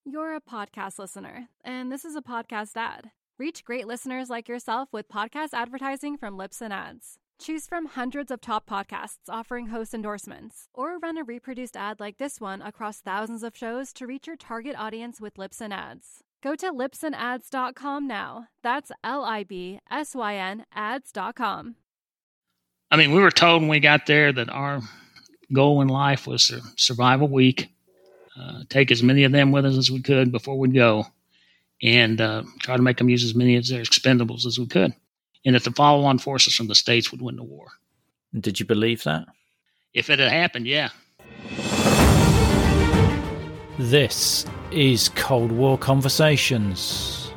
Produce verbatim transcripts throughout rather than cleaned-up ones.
You're a podcast listener, and this is a podcast ad. Reach great listeners like yourself with podcast advertising from Libsyn Ads. Choose from hundreds of top podcasts offering host endorsements, or run a reproduced ad like this one across thousands of shows to reach your target audience with Libsyn Ads. Go to libsyn ads dot com now. That's L I B S Y N ads dot com. I mean, we were told when we got there that our goal in life was to survive a week, uh, take as many of them with us as we could before we'd go, and uh, try to make them use as many of their expendables as we could. And that the follow-on forces from the States would win the war. Did you believe that? If it had happened, yeah. This is Cold War Conversations.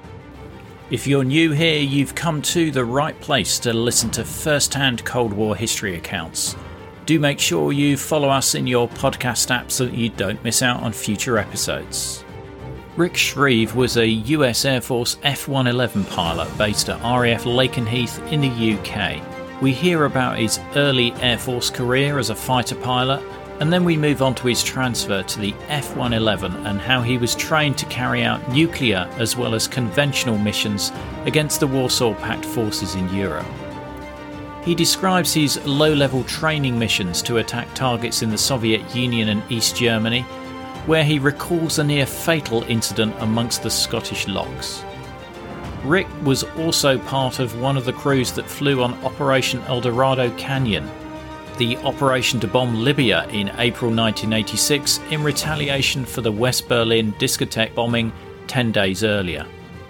If you're new here, you've come to the right place to listen to first-hand Cold War history accounts. Do make sure you follow us in your podcast app so that you don't miss out on future episodes. Rick Shreve was a U S Air Force F one eleven pilot based at R A F Lakenheath in the U K. We hear about his early Air Force career as a fighter pilot, and then we move on to his transfer to the F one eleven and how he was trained to carry out nuclear as well as conventional missions against the Warsaw Pact forces in Europe. He describes his low-level training missions to attack targets in the Soviet Union and East Germany, where he recalls a near-fatal incident amongst the Scottish lochs. Rick was also part of one of the crews that flew on Operation El Dorado Canyon, the operation to bomb Libya in April nineteen eighty-six in retaliation for the West Berlin discotheque bombing ten days earlier.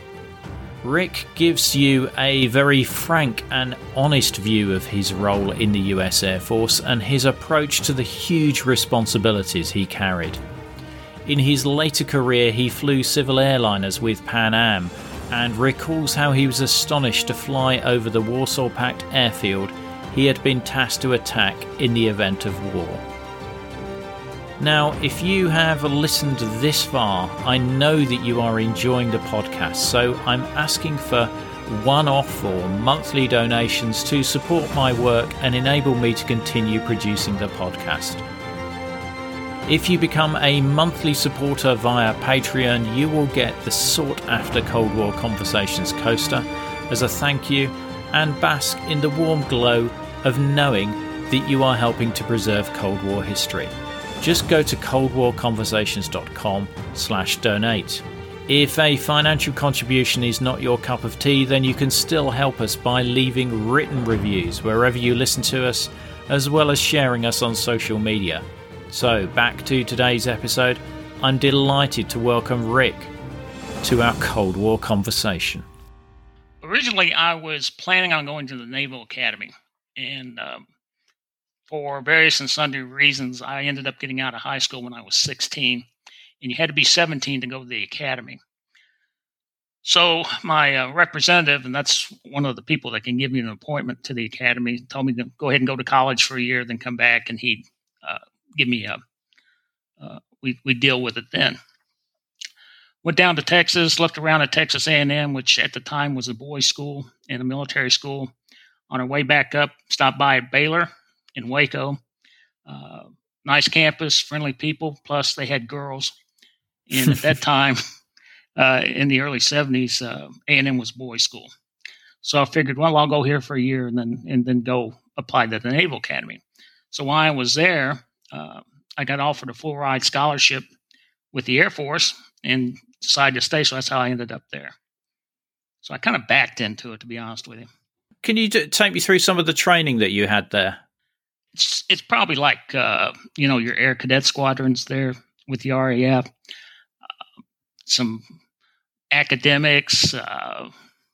Rick gives you a very frank and honest view of his role in the U S Air Force and his approach to the huge responsibilities he carried. In his later career, he flew civil airliners with Pan Am and recalls how he was astonished to fly over the Warsaw Pact airfield he had been tasked to attack in the event of war. Now, if you have listened this far, I know that you are enjoying the podcast, so I'm asking for one-off or monthly donations to support my work and enable me to continue producing the podcast. If you become a monthly supporter via Patreon, you will get the sought-after Cold War Conversations coaster as a thank you and bask in the warm glow of knowing that you are helping to preserve Cold War history. Just go to cold war conversations dot com slash donate. If a financial contribution is not your cup of tea, then you can still help us by leaving written reviews wherever you listen to us, as well as sharing us on social media. So, back to today's episode. I'm delighted to welcome Rick to our Cold War conversation. Originally, I was planning on going to the Naval Academy, and um, for various and sundry reasons, I ended up getting out of high school when I was sixteen, and you had to be seventeen to go to the academy. So my uh, representative, and that's one of the people that can give you an appointment to the academy, told me to go ahead and go to college for a year, then come back, and he'd uh, give me a, uh, we we deal with it then. Went down to Texas, looked around at Texas A and M, which at the time was a boys' school and a military school. On our way back up, stopped by at Baylor in Waco. Uh, nice campus, friendly people, plus they had girls. And at that time, uh, in the early seventies, uh, A and M was boys' school. So I figured, well, I'll go here for a year and then and then go apply to the Naval Academy. So while I was there, uh, I got offered a full ride scholarship with the Air Force and decided to stay. So that's how I ended up there. So I kind of backed into it, to be honest with you. Can you t- take me through some of the training that you had there? It's, it's probably like, uh, you know, your air cadet squadrons there with the R A F, uh, some academics, uh,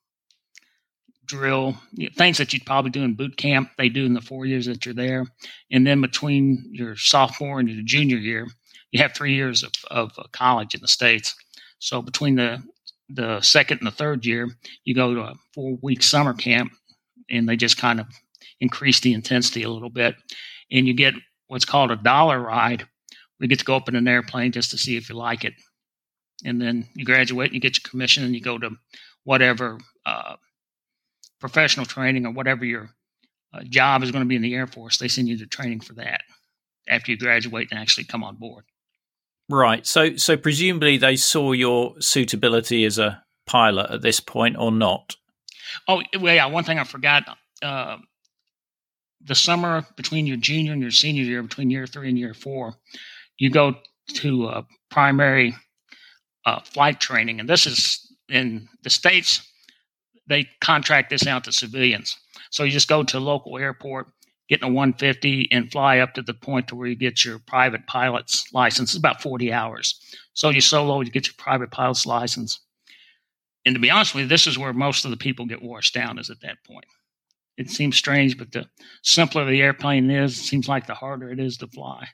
drill, you know, things that you'd probably do in boot camp, they do in the four years that you're there. And then between your sophomore and your junior year, you have three years of, of college in the States. So between the, the second and the third year, you go to a four-week summer camp, and they just kind of increase the intensity a little bit. And you get what's called a dollar ride. We get to go up in an airplane just to see if you like it. And then you graduate and you get your commission and you go to whatever uh, professional training or whatever your uh, job is going to be in the Air Force. They send you to training for that after you graduate and actually come on board. Right. So, so presumably they saw your suitability as a pilot at this point, or not? Oh, well, yeah. One thing I forgot: uh, the summer between your junior and your senior year, between year three and year four, you go to uh, primary uh, flight training, and this is in the States. They contract this out to civilians, so you just go to a local airport, get in a one fifty, and fly up to the point to where you get your private pilot's license. It's about forty hours. So you solo, you get your private pilot's license. And to be honest with you, this is where most of the people get washed down, is at that point. It seems strange, but the simpler the airplane is, it seems like the harder it is to fly.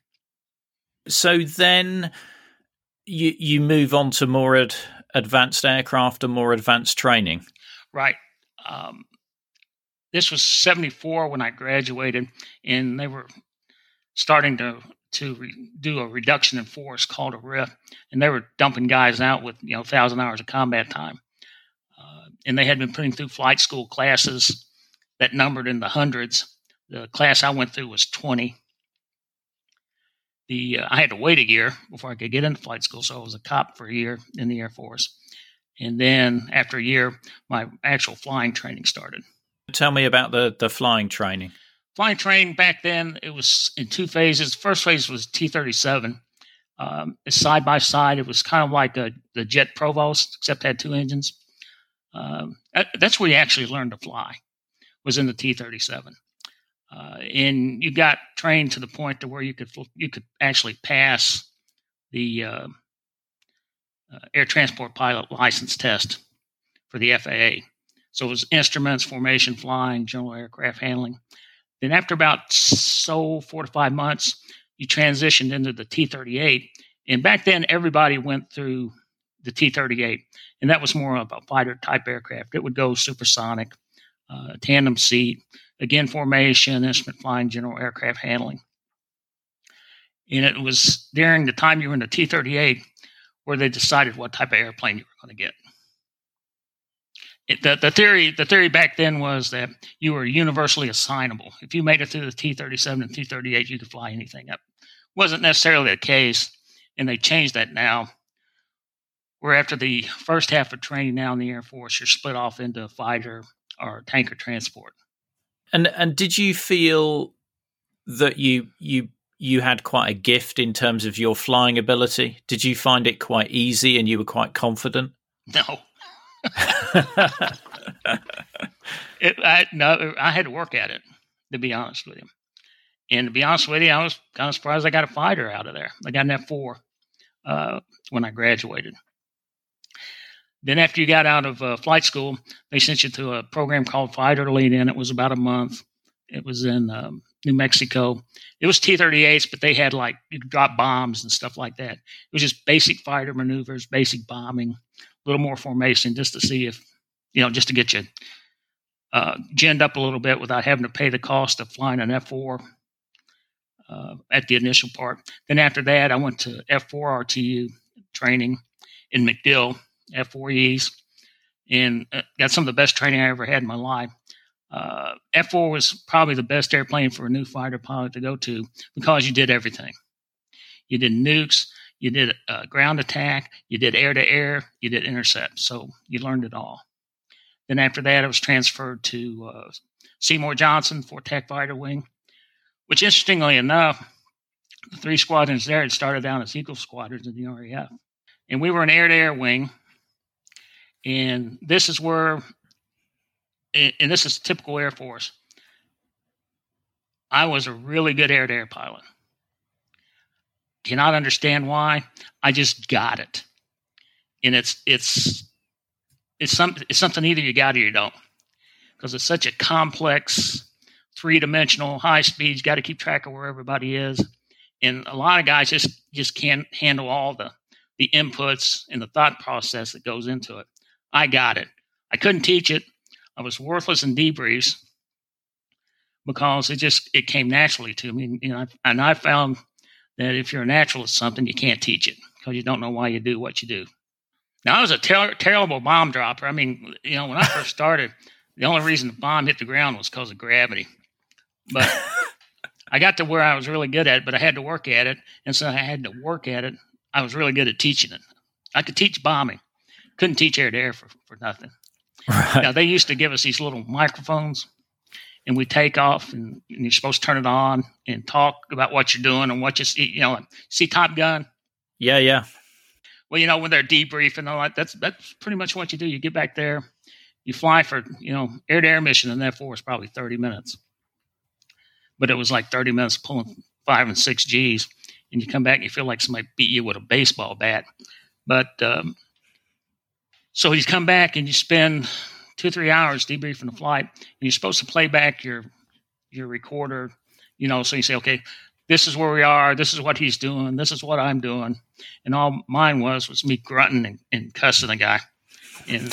So then you you move on to more ad, advanced aircraft and more advanced training. Right. Um, this was seventy-four when I graduated, and they were starting to to re- do a reduction in force called a R I F, and they were dumping guys out with, you know, one thousand hours of combat time. Uh, and they had been putting through flight school classes that numbered in the hundreds. The class I went through was twenty. The uh, I had to wait a year before I could get into flight school, so I was a cop for a year in the Air Force. And then after a year, my actual flying training started. Tell me about the, the flying training. Flying training back then, it was in two phases. The first phase was T thirty-seven. Um, side by side, it was kind of like a, the Jet Provost, except had two engines. Um, that's where you actually learned to fly, was in the T thirty-seven. Uh, and you got trained to the point to where you could you could actually pass the uh, uh, air transport pilot license test for the F A A. So it was instruments, formation, flying, general aircraft handling. Then after about so four to five months, you transitioned into the T thirty-eight. And back then, everybody went through the T thirty-eight, and that was more of a fighter type aircraft. It would go supersonic, uh, tandem seat, again, formation, instrument flying, general aircraft handling. And it was during the time you were in the T thirty-eight where they decided what type of airplane you were going to get. It, the, the theory the theory back then was that you were universally assignable. If you made it through the T thirty-seven and T thirty-eight, you could fly anything up. Wasn't necessarily the case, and they changed that now, where after the first half of training now in the Air Force, you're split off into fighter or tanker transport. And and did you feel that you you you had quite a gift in terms of your flying ability? Did you find it quite easy and you were quite confident? No. it, I, no, I had to work at it, to be honest with you. And to be honest with you, I was kind of surprised I got a fighter out of there. I got an F four uh, when I graduated. Then after you got out of uh, flight school, they sent you to a program called Fighter Lead-In. It was about a month. It was in um, New Mexico. It was T thirty-eights, but they had, like, you could drop bombs and stuff like that. It was just basic fighter maneuvers, basic bombing, a little more formation just to see if, you know, just to get you uh, ginned up a little bit without having to pay the cost of flying an F four uh, at the initial part. Then after that, I went to F four R T U training in MacDill, F four Es, and got some of the best training I ever had in my life. Uh, F four was probably the best airplane for a new fighter pilot to go to because you did everything. You did nukes, you did uh, ground attack, you did air-to-air, you did intercept. So you learned it all. Then after that, I was transferred to uh, Seymour Johnson for Tech Fighter Wing, which interestingly enough, the three squadrons there had started down as Eagle squadrons in the R A F. And we were an air-to-air wing. And this is where, and this is typical Air Force, I was a really good air-to-air pilot. Cannot understand why. I just got it. And it's it's it's, some, it's something either you got or you don't. Because it's such a complex, three-dimensional, high speed. You got to keep track of where everybody is. And a lot of guys just, just can't handle all the, the inputs and the thought process that goes into it. I got it. I couldn't teach it. I was worthless in debriefs because it just it came naturally to me. You know, and I found that if you're a natural at something, you can't teach it because you don't know why you do what you do. Now, I was a ter- terrible bomb dropper. I mean, you know, when I first started, the only reason the bomb hit the ground was because of gravity. But I got to where I was really good at it, but I had to work at it. And so I had to work at it I was really good at teaching it. I could teach bombing. Couldn't teach air-to-air for, for nothing. Right. Now, they used to give us these little microphones, and we take off, and, and you're supposed to turn it on and talk about what you're doing and what you see. You know, like, see Top Gun? Yeah, yeah. Well, you know, when they're debriefing and all that, that's that's pretty much what you do. You get back there, you fly for, you know, air-to-air mission, and therefore it's probably thirty minutes. But it was like thirty minutes pulling five and six Gs, and you come back and you feel like somebody beat you with a baseball bat. But um, so you come back and you spend two or three hours debriefing the flight, and you're supposed to play back your your recorder, you know, so you say, okay, this is where we are, this is what he's doing, this is what I'm doing. And all mine was was me grunting and, and cussing a guy. And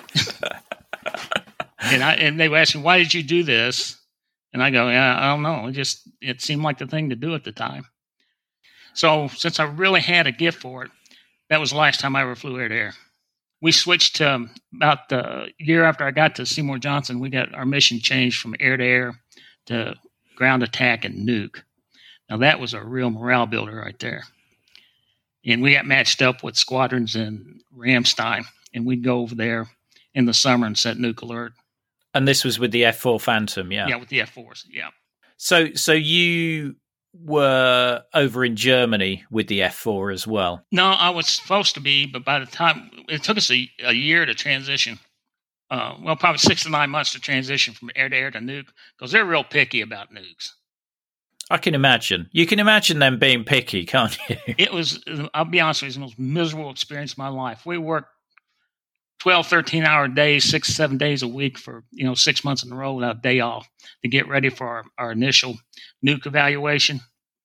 and I and they were asking, why did you do this? And I go, yeah, I don't know. It just it seemed like the thing to do at the time. So since I really had a gift for it, that was the last time I ever flew air to air. We switched to um, about the year after I got to Seymour Johnson, we got our mission changed from air to air to ground attack and nuke. Now that was a real morale builder right there. And we got matched up with squadrons in Ramstein, and we'd go over there in the summer and set nuke alert. And this was with the F four Phantom, yeah? Yeah, with the F fours, yeah. So so you were over in Germany with the F four as well? No, I was supposed to be, but by the time, it took us a, a year to transition. Uh, well, probably six to nine months to transition from air-to-air to nuke, because they're real picky about nukes. I can imagine. You can imagine them being picky, can't you? It was, I'll be honest with you, it was the most miserable experience of my life. We worked twelve, thirteen-hour days, six, seven days a week for, you know, six months in a row without a day off to get ready for our, our initial nuke evaluation.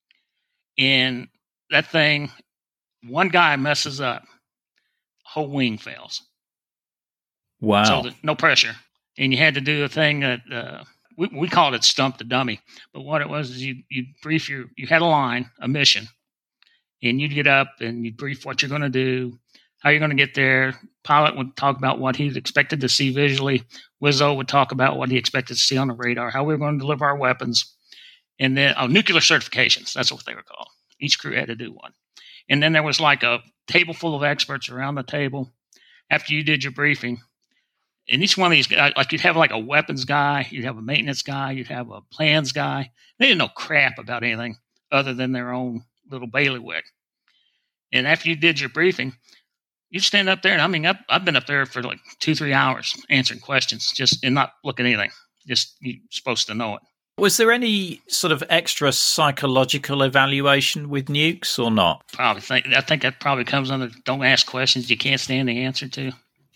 And that thing, one guy messes up, whole wing fails. Wow. So the, no pressure. And you had to do a thing that, uh, we, we called it stump the dummy. But what it was is you you brief your, you had a line, a mission, and you'd get up and you'd brief what you're going to do, how you're going to get there. Pilot would talk about what he expected to see visually. Wizzo would talk about what he expected to see on the radar, how we were going to deliver our weapons. And then oh, nuclear certifications, that's what they were called. Each crew had to do one. And then there was like a table full of experts around the table after you did your briefing. And each one of these guys, like you'd have like a weapons guy, you'd have a maintenance guy, you'd have a plans guy. They didn't know crap about anything other than their own little bailiwick. And after you did your briefing, you stand up there, and I mean, I've, I've been up there for like two, three hours answering questions, just and not looking at anything. Just you're supposed to know it. Was there any sort of extra psychological evaluation with nukes or not? Probably think I think that probably comes under don't ask questions you can't stand the answer to.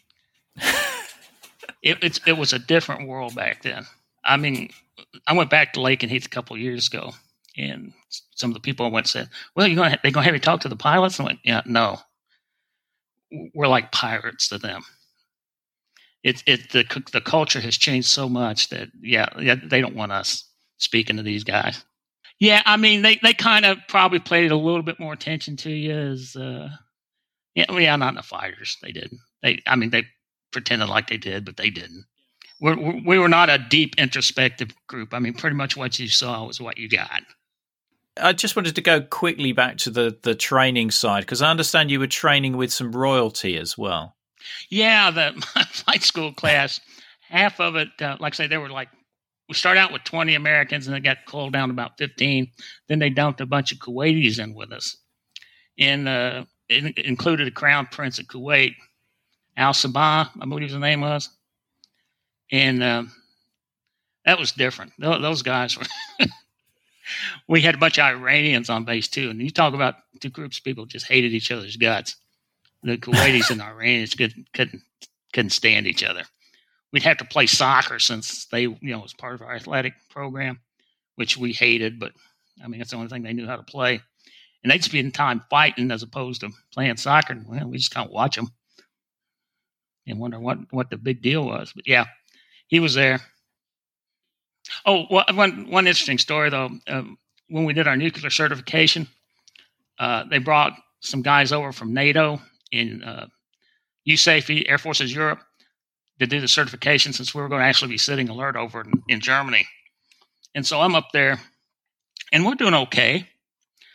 it, it's it was a different world back then. I mean, I went back to Lakenheath a couple of years ago, and some of the people I went said, "Well, you're going they're going to have you talk to the pilots." And I went, "Yeah, no, we're like pirates to them." It it the the culture has changed so much that yeah, yeah they don't want us speaking to these guys. Yeah, I mean they, they kind of probably paid a little bit more attention to you as uh, yeah, well, yeah, not in the fighters. They didn't. They I mean they pretended like they did, but they didn't. We're, we're, we were not a deep introspective group. I mean, pretty much what you saw was what you got. I just wanted to go quickly back to the the training side because I understand you were training with some royalty as well. Yeah, the flight school class, half of it, uh, like I say, they were like, we started out with twenty Americans and it got culled down to about fifteen. Then they dumped a bunch of Kuwaitis in with us. And uh, it included a crown prince of Kuwait, Al Sabah, I believe his name was. And uh, that was different. Those guys were, we had a bunch of Iranians on base too. And you talk about two groups of people just hated each other's guts. The Kuwaitis and the Iranians couldn't, couldn't couldn't stand each other. We'd have to play soccer since they, you know, was part of our athletic program, which we hated. But I mean, that's the only thing they knew how to play. And they'd spend time fighting as opposed to playing soccer. And, well, we just kind of watch them and wonder what, what the big deal was. But yeah, he was there. Oh, well, one one interesting story though. Um, when we did our nuclear certification, uh, they brought some guys over from NATO in uh, U S A F E, Air Forces Europe, to do the certification since we were going to actually be sitting alert over in, in Germany. And so I'm up there, and we're doing okay.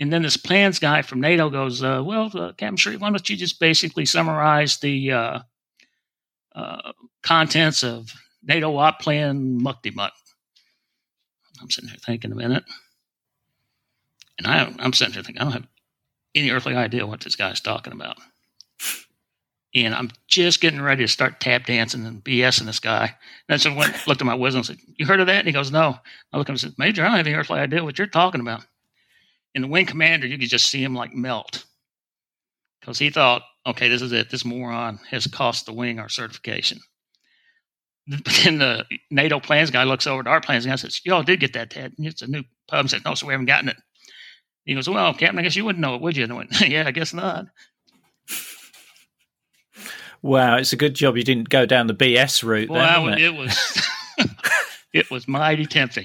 And then this plans guy from NATO goes, uh, well, uh, Captain Shreve, why don't you just basically summarize the uh, uh, contents of NATO Op Plan Mukti Muck. I'm sitting here thinking a minute. And I, I'm sitting here thinking, I don't have any earthly idea what this guy's talking about. And I'm just getting ready to start tap dancing and BSing this guy. And I so went, looked at my wisdom and said, you heard of that? And he goes, no. I looked at him and said, Major, I don't have any earthly idea what you're talking about. And the wing commander, you could just see him like melt. Because he thought, okay, this is it. This moron has cost the wing our certification. Then the NATO plans guy looks over to our plans guy and says, y'all did get that, Ted. It's a new pub. I said, no, so we haven't gotten it. He goes, well, Captain, I guess you wouldn't know it, would you? And I went, yeah, I guess not. Wow, it's a good job you didn't go down the B S route. Well, then, it? it was it was mighty tempting.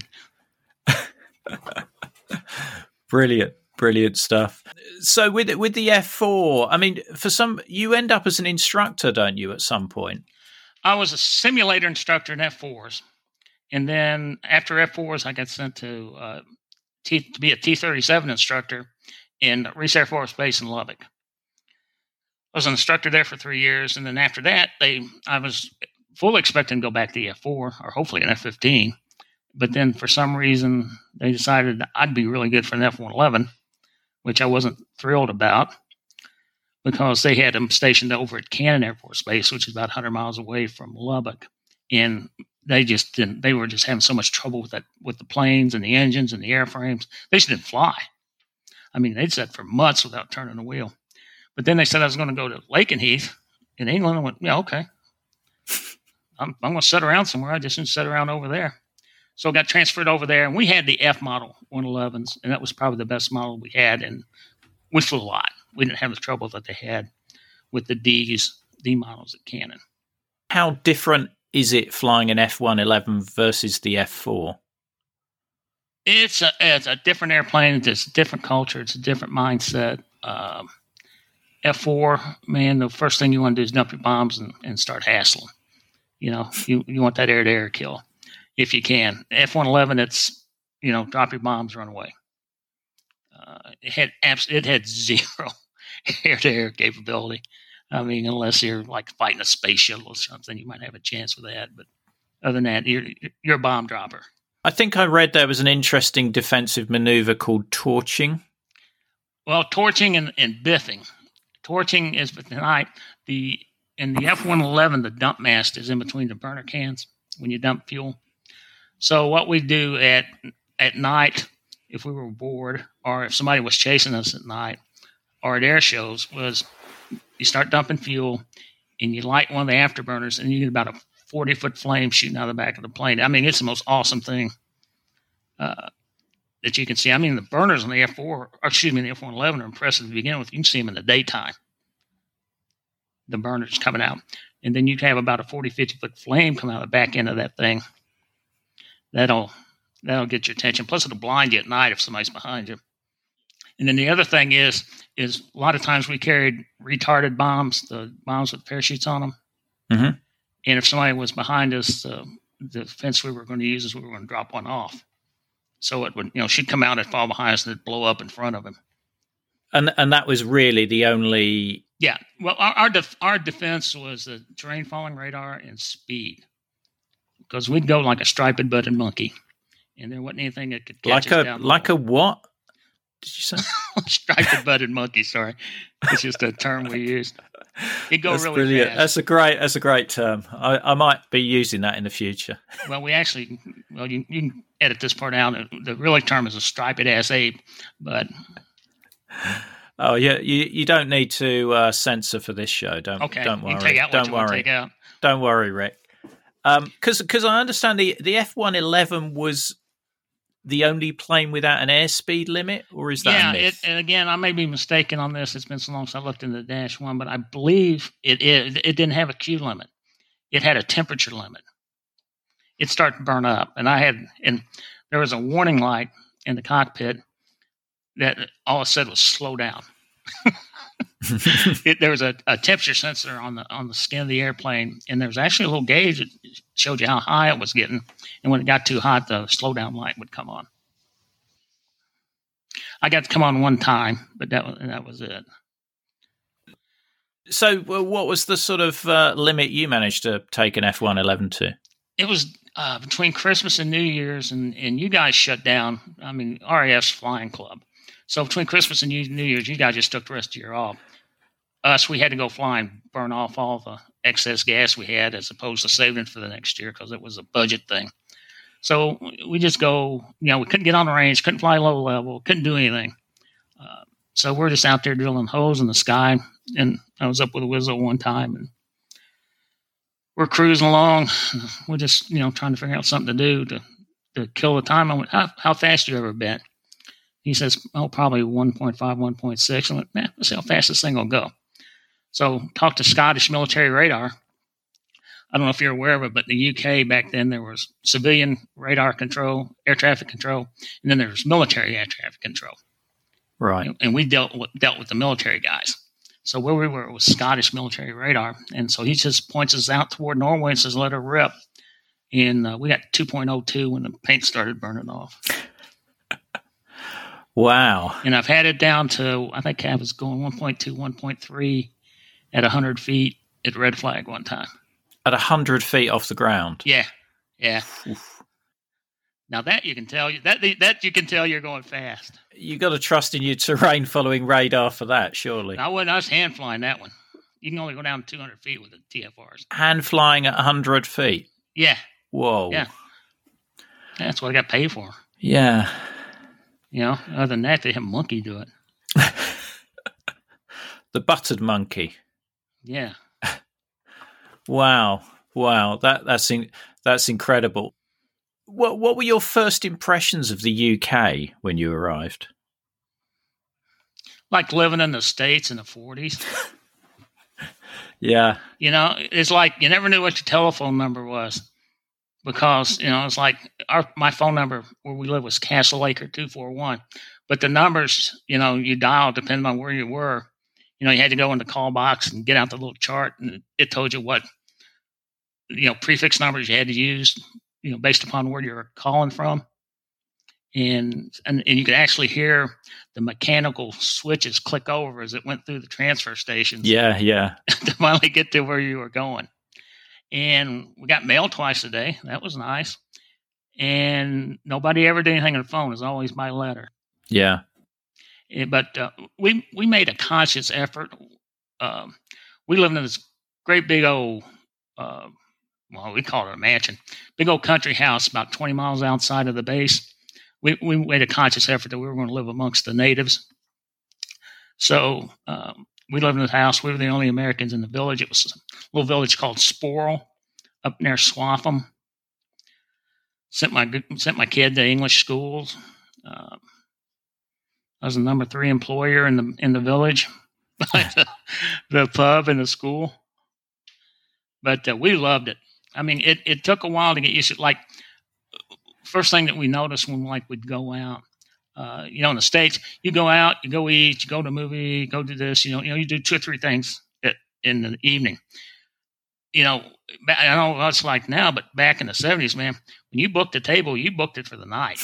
Brilliant, brilliant stuff. So with with the F four, I mean, for some, you end up as an instructor, don't you, at some point? I was a simulator instructor in F fours, and then after F fours, I got sent to uh, T, to be a T thirty-seven instructor in Reese Air Force Base in Lubbock. I was an instructor there for three years, and then after that, they I was fully expecting to go back to the F four or hopefully an F fifteen. But then for some reason, they decided I'd be really good for an F one eleven, which I wasn't thrilled about because they had them stationed over at Cannon Air Force Base, which is about one hundred miles away from Lubbock. And they just didn't, they were just having so much trouble with that, with the planes and the engines and the airframes. They just didn't fly. I mean, they'd sat for months without turning a wheel. But then they said I was going to go to Lakenheath in England. I went, yeah, okay. I'm, I'm going to sit around somewhere. I just didn't sit around over there. So I got transferred over there, and we had the F model one elevens, and that was probably the best model we had, and we flew a lot. We didn't have the trouble that they had with the D's, D models at Cannon. How different is it flying an F one eleven versus the F four? It's a, it's a different airplane. It's a different culture. It's a different mindset. Um, F four, man, the first thing you want to do is dump your bombs and, and start hassling. You know, you, you want that air-to-air kill if you can. F one eleven, it's, you know, drop your bombs, run away. Uh, it had abs- it had zero air-to-air capability. I mean, unless you're like fighting a space shuttle or something, you might have a chance with that. But other than that, you're, you're a bomb dropper. I think I read there was an interesting defensive maneuver called torching. Well, torching and, and biffing. Torching is tonight the in the F one eleven, the dump mast is in between the burner cans when you dump fuel. So what we do at at night, if we were bored or if somebody was chasing us at night or at air shows, was you start dumping fuel and you light one of the afterburners and you get about a forty foot flame shooting out of the back of the plane. I mean, it's the most awesome thing uh, that you can see. I mean, the burners on the F four, or excuse me, the F one eleven are impressive to begin with. You can see them in the daytime. The burners coming out. And then you have about a forty, fifty foot flame come out of the back end of that thing. That'll that'll get your attention. Plus, it'll blind you at night if somebody's behind you. And then the other thing is, is a lot of times we carried retarded bombs, the bombs with parachutes on them. Mm-hmm. And if somebody was behind us, uh, the defense we were going to use is we were going to drop one off. So it would, you know, she'd come out and fall behind us and it'd blow up in front of him. And and that was really the only... Yeah. Well, our our, def- our defense was the terrain following radar and speed. Because we'd go like a striped butted monkey. And there wasn't anything that could catch like us a, down. Like a what? Did you say? Striped butted monkey, sorry. It's just a term we used. It'd go that's really brilliant. fast. That's a great that's a great term. I, I might be using that in the future. Well, we actually, well, you, you can edit this part out. The real term is a striped ass ape, but... Oh yeah, you you don't need to uh, censor for this show. Don't okay. don't worry. You can take out what don't you worry. want to take out. Don't worry, Rick. Because um, because I understand the the F one eleven was the only plane without an airspeed limit, or is that yeah? a myth? It, and again, I may be mistaken on this. It's been so long since I looked into the Dash One, but I believe it it, it didn't have a Q limit. It had a temperature limit. It started to burn up, and I had and there was a warning light in the cockpit that all it said was slow down. it, there was a, a temperature sensor on the on the skin of the airplane, and there was actually a little gauge that showed you how high it was getting. And when it got too hot, the slow down light would come on. I got to come on one time, but that was, that was it. So well, what was the sort of uh, limit you managed to take an F one eleven to? It was uh, between Christmas and New Year's, and, and you guys shut down. I mean, R A F's flying club. So between Christmas and New Year's, you guys just took the rest of the year off. Us, we had to go fly and burn off all the excess gas we had as opposed to saving it for the next year because it was a budget thing. So we just go, you know, we couldn't get on the range, couldn't fly low level, couldn't do anything. Uh, so we're just out there drilling holes in the sky. And I was up with a Wizzo one time, and we're cruising along. We're just, you know, trying to figure out something to do to, to kill the time. I went, how, how fast you ever been? He says, oh, probably one point five, one point six. I went, man, let's see how fast this thing will go. So talked to Scottish military radar. I don't know if you're aware of it, but in the U K back then there was civilian radar control, air traffic control, and then there was military air traffic control. Right. And we dealt with, dealt with the military guys. So where we were was Scottish military radar. And so he just points us out toward Norway and says, let her rip. And uh, we got two point oh two when the paint started burning off. Wow. And I've had it down to, I think I was going one point two, one point three at one hundred feet at red flag one time. At one hundred feet off the ground? Yeah. Yeah. Oof. Now that you can tell, that that you can tell you're going fast. You got to trust in your terrain following radar for that, surely. I wasn't, I was hand flying that one. You can only go down two hundred feet with the T F Rs. Hand flying at one hundred feet? Yeah. Whoa. Yeah. That's what I got paid for. Yeah. You know, other than that, they have a monkey do it. The buttered monkey. Yeah. Wow. Wow. That that's in, that's incredible. What what were your first impressions of the U K when you arrived? Like living in the States in the forties. Yeah. You know, it's like you never knew what your telephone number was because, you know, it's like our my phone number where we live was Castle Acre two four one. But the numbers, you know, you dialed depending on where you were. You know, you had to go in the call box and get out the little chart, and it told you what, you know, prefix numbers you had to use, you know, based upon where you were calling from. And, and and you could actually hear the mechanical switches click over as it went through the transfer stations. Yeah, yeah. To finally get to where you were going. And we got mail twice a day. That was nice. And nobody ever did anything on the phone. It was always by letter. Yeah. But uh, we we made a conscious effort. Um, we lived in this great big old, uh, well, we call it a mansion, big old country house about twenty miles outside of the base. We we made a conscious effort that we were going to live amongst the natives. So um, we lived in this house. We were the only Americans in the village. It was a little village called Sporl up near Swaffham. Sent my sent my kid to English schools. Uh, I was the number three employer in the in the village, the, the pub and the school. But uh, we loved it. I mean, it, it took a while to get used to it. Like, first thing that we noticed when like we'd go out, uh, you know, in the States, you go out, you go eat, you go to a movie, go do this, you know, you know, you do two or three things at, in the evening. You know, I don't know what it's like now, but back in the seventies, man, when you booked a table, you booked it for the night.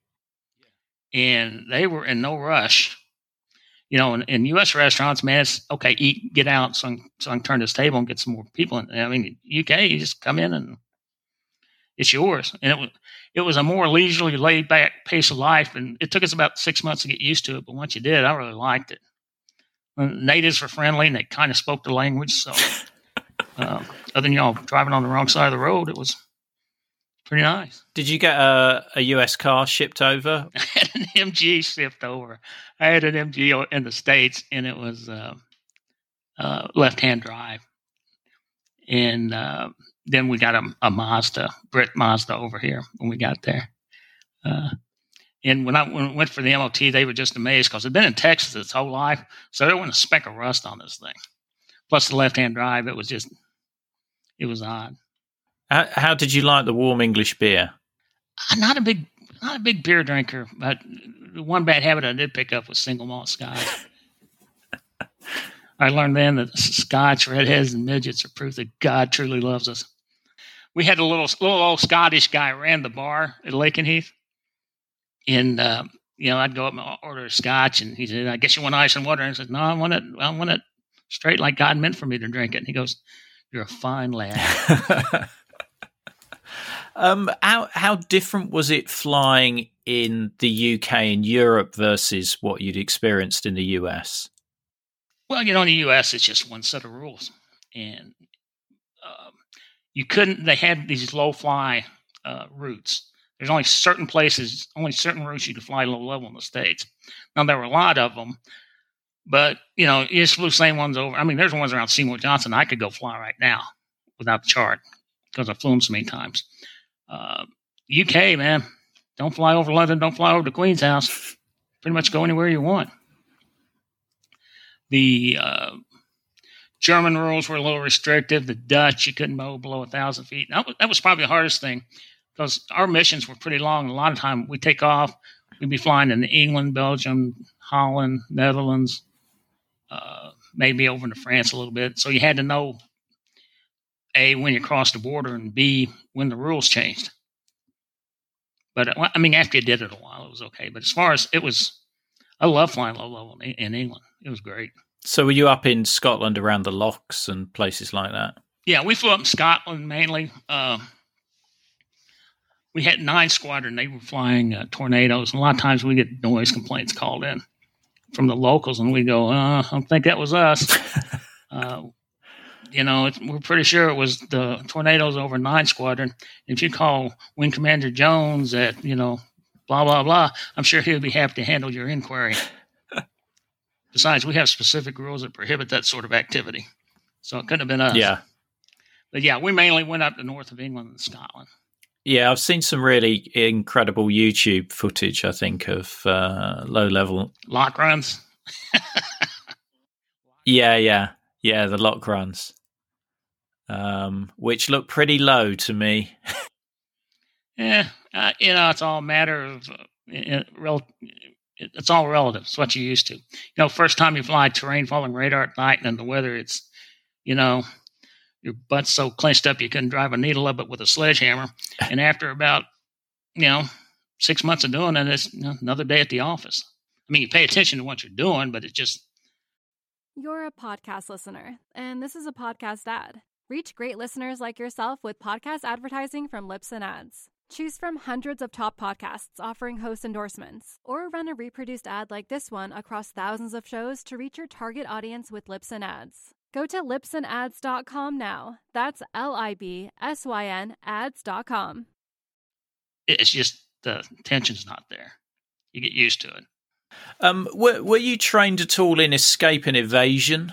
And they were in no rush. You know, in, in U S restaurants, man, it's okay, eat, get out so I, can, so I can turn this table and get some more people in. I mean, U K, you just come in and it's yours. And it was, it was a more leisurely, laid-back pace of life. And it took us about six months to get used to it. But once you did, I really liked it. And the natives were friendly, and they kind of spoke the language. So uh, other than y'all driving on the wrong side of the road, it was pretty nice. Did you get a, a U S car shipped over? I had an M G shipped over. I had an M G in the States, and it was uh, uh, left-hand drive. And uh, then we got a, a Mazda, Brit Mazda over here when we got there. Uh, and when I, when I went for the M O T, they were just amazed because I'd been in Texas its whole life, so there wasn't a speck of rust on this thing. Plus the left-hand drive, it was just, it was odd. How, how did you like the warm English beer? I'm not a big, not a big beer drinker, but the one bad habit I did pick up was single malt Scotch. I learned then that Scotch, redheads, and midgets are proof that God truly loves us. We had a little, little old Scottish guy ran the bar at Lakenheath, and uh, you know, I'd go up and order a scotch, and he said, "I guess you want ice and water." And I said, "No, I want it. I want it straight, like God meant for me to drink it." And he goes, "You're a fine lad." um, how how different was it flying in the U K and Europe versus what you'd experienced in the U S? Well, you know, in the U S, it's just one set of rules, and um, you couldn't. They had these low fly uh, routes. There's only certain places, only certain routes you could fly low level in the States. Now, there were a lot of them, but, you know, you just flew the same ones over. I mean, there's ones around Seymour Johnson I could go fly right now without the chart because I've flown so many times. Uh, U K, man, don't fly over London, don't fly over the Queen's House. Pretty much go anywhere you want. The uh, German rules were a little restrictive. The Dutch, you couldn't mow below one thousand feet. That was, that was probably the hardest thing, because our missions were pretty long. A lot of time we take off, we'd be flying in England, Belgium, Holland, Netherlands, uh, maybe over into France a little bit. So you had to know, A, when you crossed the border, and B, when the rules changed. But, I mean, after you did it a while, it was okay. But as far as it was, I love flying low level in, in England. It was great. So were you up in Scotland around the locks and places like that? Yeah, we flew up in Scotland mainly. Uh, We had nine squadron. They were flying uh, Tornadoes. And a lot of times we get noise complaints called in from the locals, and we go, uh, I don't think that was us. uh, you know, it, we're pretty sure it was the Tornadoes over nine squadron. If you call Wing Commander Jones at, you know, blah, blah, blah, I'm sure he'll be happy to handle your inquiry. Besides, we have specific rules that prohibit that sort of activity. So it couldn't have been us. Yeah. But yeah, we mainly went up the north of England and Scotland. Yeah, I've seen some really incredible YouTube footage, I think, of uh, low-level lock runs. yeah, yeah, yeah, the lock runs, um, which look pretty low to me. yeah, uh, you know, it's all a matter of uh, it, rel- it's all relative. It's what you're used to. You know, first time you fly terrain following radar at night and in the weather, it's, you know, your butt's so clenched up you couldn't drive a needle up it with a sledgehammer. And after about, you know, six months of doing it, it's, you know, another day at the office. I mean, you pay attention to what you're doing, but it just... You're a podcast listener, and this is a podcast ad. Reach great listeners like yourself with podcast advertising from Libsyn Ads. Choose from hundreds of top podcasts offering host endorsements, or run a reproduced ad like this one across thousands of shows to reach your target audience with Libsyn Ads. Go to libsyn ads dot com now. That's L I B S Y N ads dot com. It's just the tension's not there. You get used to it. Um, were, were you trained at all in escape and evasion?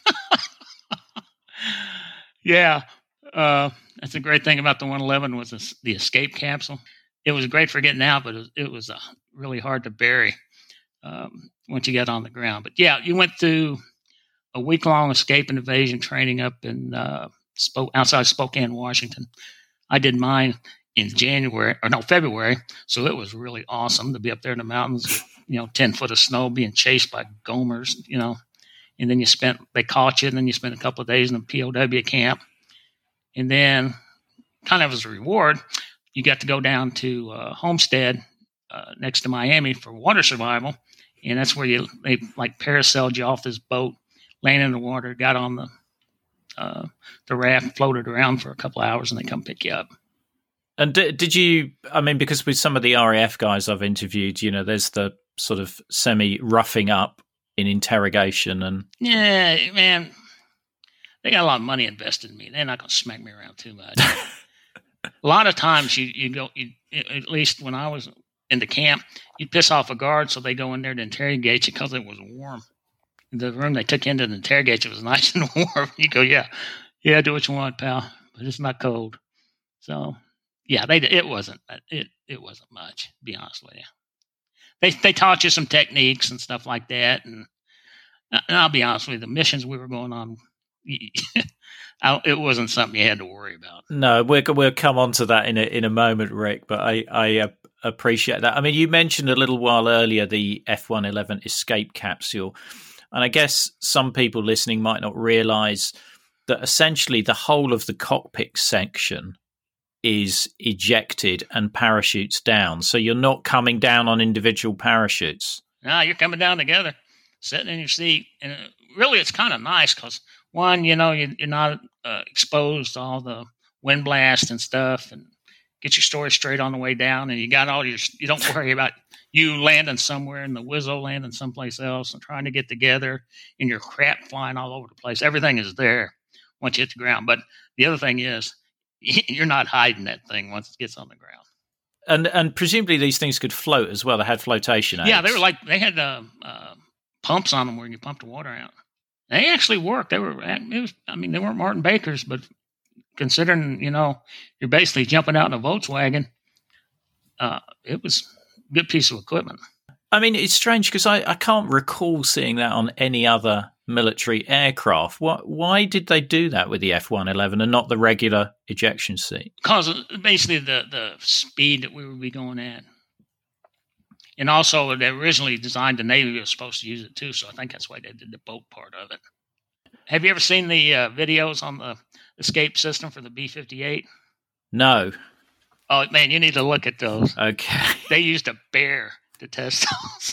yeah. Uh, that's a great thing about the one eleven was the, the escape capsule. It was great for getting out, but it was, it was uh, really hard to bury um, once you got on the ground. But yeah, you went through a week-long escape and evasion training up in uh, Sp- outside Spokane, Washington. I did mine in January, or no, February, so it was really awesome to be up there in the mountains, you know, ten foot of snow, being chased by gomers, you know, and then you spent, they caught you, and then you spent a couple of days in a P O W camp. And then, kind of as a reward, you got to go down to uh, Homestead uh, next to Miami for water survival, and that's where you, they like parasailed you off this boat, landed in the water, got on the uh, the raft, floated around for a couple of hours, and they come pick you up. And did, did you, I mean, because with some of the R A F guys I've interviewed, you know, there's the sort of semi-roughing up in interrogation. And yeah, man, they got a lot of money invested in me. They're not going to smack me around too much. A lot of times you, you go, you, at least when I was in the camp, you'd piss off a guard, so they go in there to interrogate you because it was warm. The room they took you into to interrogate you was nice and warm. You go, yeah, yeah, do what you want, pal, but it's not cold. So, yeah, they it wasn't it it wasn't much, to be honest with you. They they taught you some techniques and stuff like that, and, and I'll be honest with you, the missions we were going on, it wasn't something you had to worry about. No, we'll we'll come on to that in a in a moment, Rick. But I I uh, appreciate that. I mean, you mentioned a little while earlier the F one eleven escape capsule. And I guess some people listening might not realize that essentially the whole of the cockpit section is ejected and parachutes down. So you're not coming down on individual parachutes. No, you're coming down together, sitting in your seat. And really, it's kind of nice because, one, you know, you, you're not uh, exposed to all the wind blast and stuff, and get your story straight on the way down. And you got all your, you don't worry about you landing somewhere and the Wizzo landing someplace else and trying to get together and your crap flying all over the place. Everything is there once you hit the ground. But the other thing is, you're not hiding that thing once it gets on the ground. And and presumably these things could float as well. They had flotation aids. Yeah, they were like, they had uh, uh, pumps on them where you pump the water out. They actually worked. They were, it was, I mean, they weren't Martin Bakers, but considering, you know, you're basically jumping out in a Volkswagen, uh, it was a good piece of equipment. I mean, it's strange because I, I can't recall seeing that on any other military aircraft. What, why did they do that with the F one eleven and not the regular ejection seat? Because basically the, the speed that we would be going at. And also, they originally designed the Navy was supposed to use it too, so I think that's why they did the boat part of it. Have you ever seen the uh, videos on the escape system for the B fifty-eight? No. Oh, man, you need to look at those. Okay. They used a bear to test those.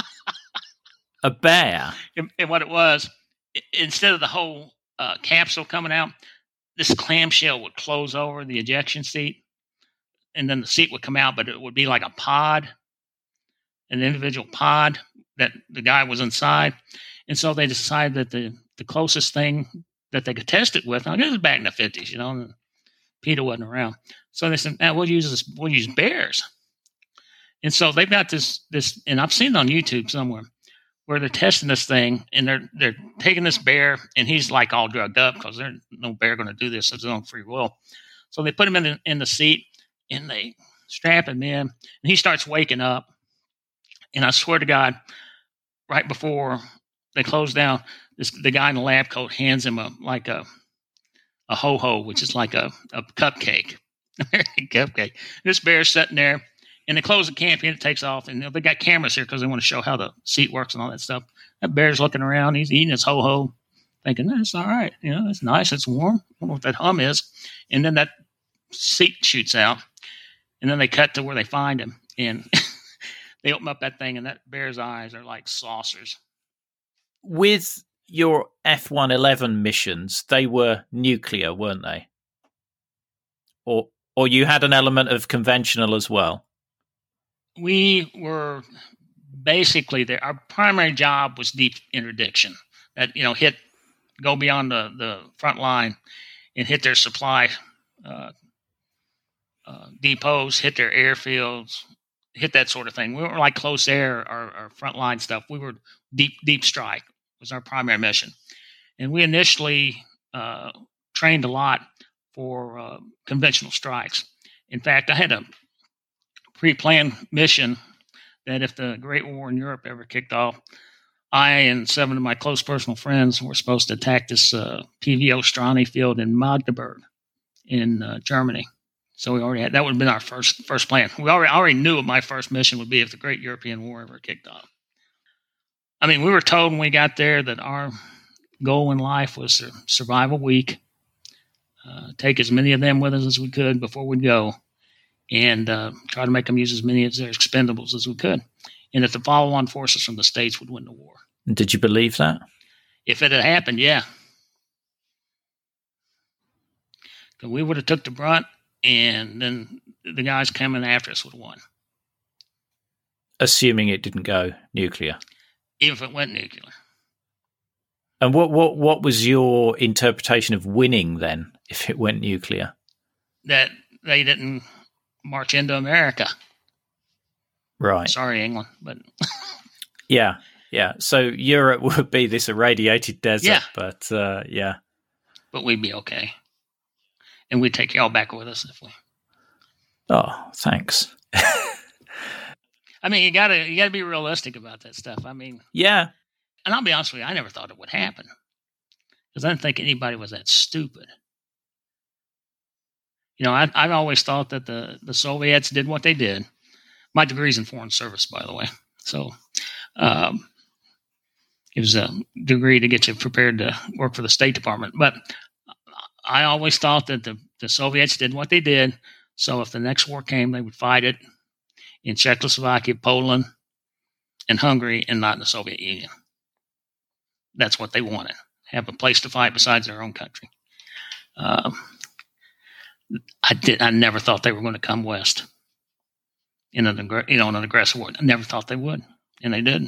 A bear? And, and what it was, instead of the whole uh, capsule coming out, this clamshell would close over the ejection seat, and then the seat would come out, but it would be like a pod, an individual pod that the guy was inside. And so they decided that the, the closest thing that they could test it with, now this was back in the fifties, you know, and PETA wasn't around. So they said, nah, we'll use this, we'll use bears. And so they've got this, this, and I've seen it on YouTube somewhere, where they're testing this thing, and they're they're taking this bear, and he's like all drugged up because there's no bear going to do this of his own free will. So they put him in the, in the seat, and they strap him in, and he starts waking up. And I swear to God, right before they close down, this the guy in the lab coat hands him a like a a ho ho, which is like a, a cupcake, cupcake. This bear's sitting there. And they close the camp, and it takes off. And they got cameras here because they want to show how the seat works and all that stuff. That bear's looking around. He's eating his ho-ho, thinking, that's all right. You know, it's nice. It's warm. I wonder what that hum is. And then that seat shoots out. And then they cut to where they find him. And they open up that thing, and that bear's eyes are like saucers. With your F one eleven missions, they were nuclear, weren't they? Or, or you had an element of conventional as well? We were basically there. Our primary job was deep interdiction. That, you know, hit, go beyond the, the front line and hit their supply uh, uh, depots, hit their airfields, hit that sort of thing. We weren't like close air or, or front line stuff. We were deep, deep strike was our primary mission. And we initially uh, trained a lot for uh, conventional strikes. In fact, I had a pre-planned mission that if the Great War in Europe ever kicked off, I and seven of my close personal friends were supposed to attack this uh, P V Ostrani field in Magdeburg in uh, Germany. So we already had, that would have been our first first plan. We already already knew what my first mission would be if the Great European War ever kicked off. I mean, we were told when we got there that our goal in life was to survive a week, uh, take as many of them with us as we could before we'd go, and uh, try to make them use as many of their expendables as we could. And that the follow-on forces from the States would win the war. Did you believe that? If it had happened, yeah. Because we would have took the brunt, and then the guys coming after us would have won. Assuming it didn't go nuclear. Even if it went nuclear. And what, what, what was your interpretation of winning then, if it went nuclear? That they didn't march into America. Right. Sorry, England, but yeah, yeah. So Europe would be this irradiated desert, yeah. but uh, yeah. But we'd be okay, and we'd take y'all back with us if we. Oh, thanks. I mean, you gotta you gotta be realistic about that stuff. I mean, yeah. And I'll be honest with you, I never thought it would happen because I didn't think anybody was that stupid. You know, I, I've always thought that the, the Soviets did what they did. My degree's in foreign service, by the way. So um, it was a degree to get you prepared to work for the State Department. But I always thought that the, the Soviets did what they did, so if the next war came, they would fight it in Czechoslovakia, Poland, and Hungary, and not in the Soviet Union. That's what they wanted. Have a place to fight besides their own country. Um, I did. I never thought they were going to come west in an, you know, in an aggressive war. I never thought they would, and they did.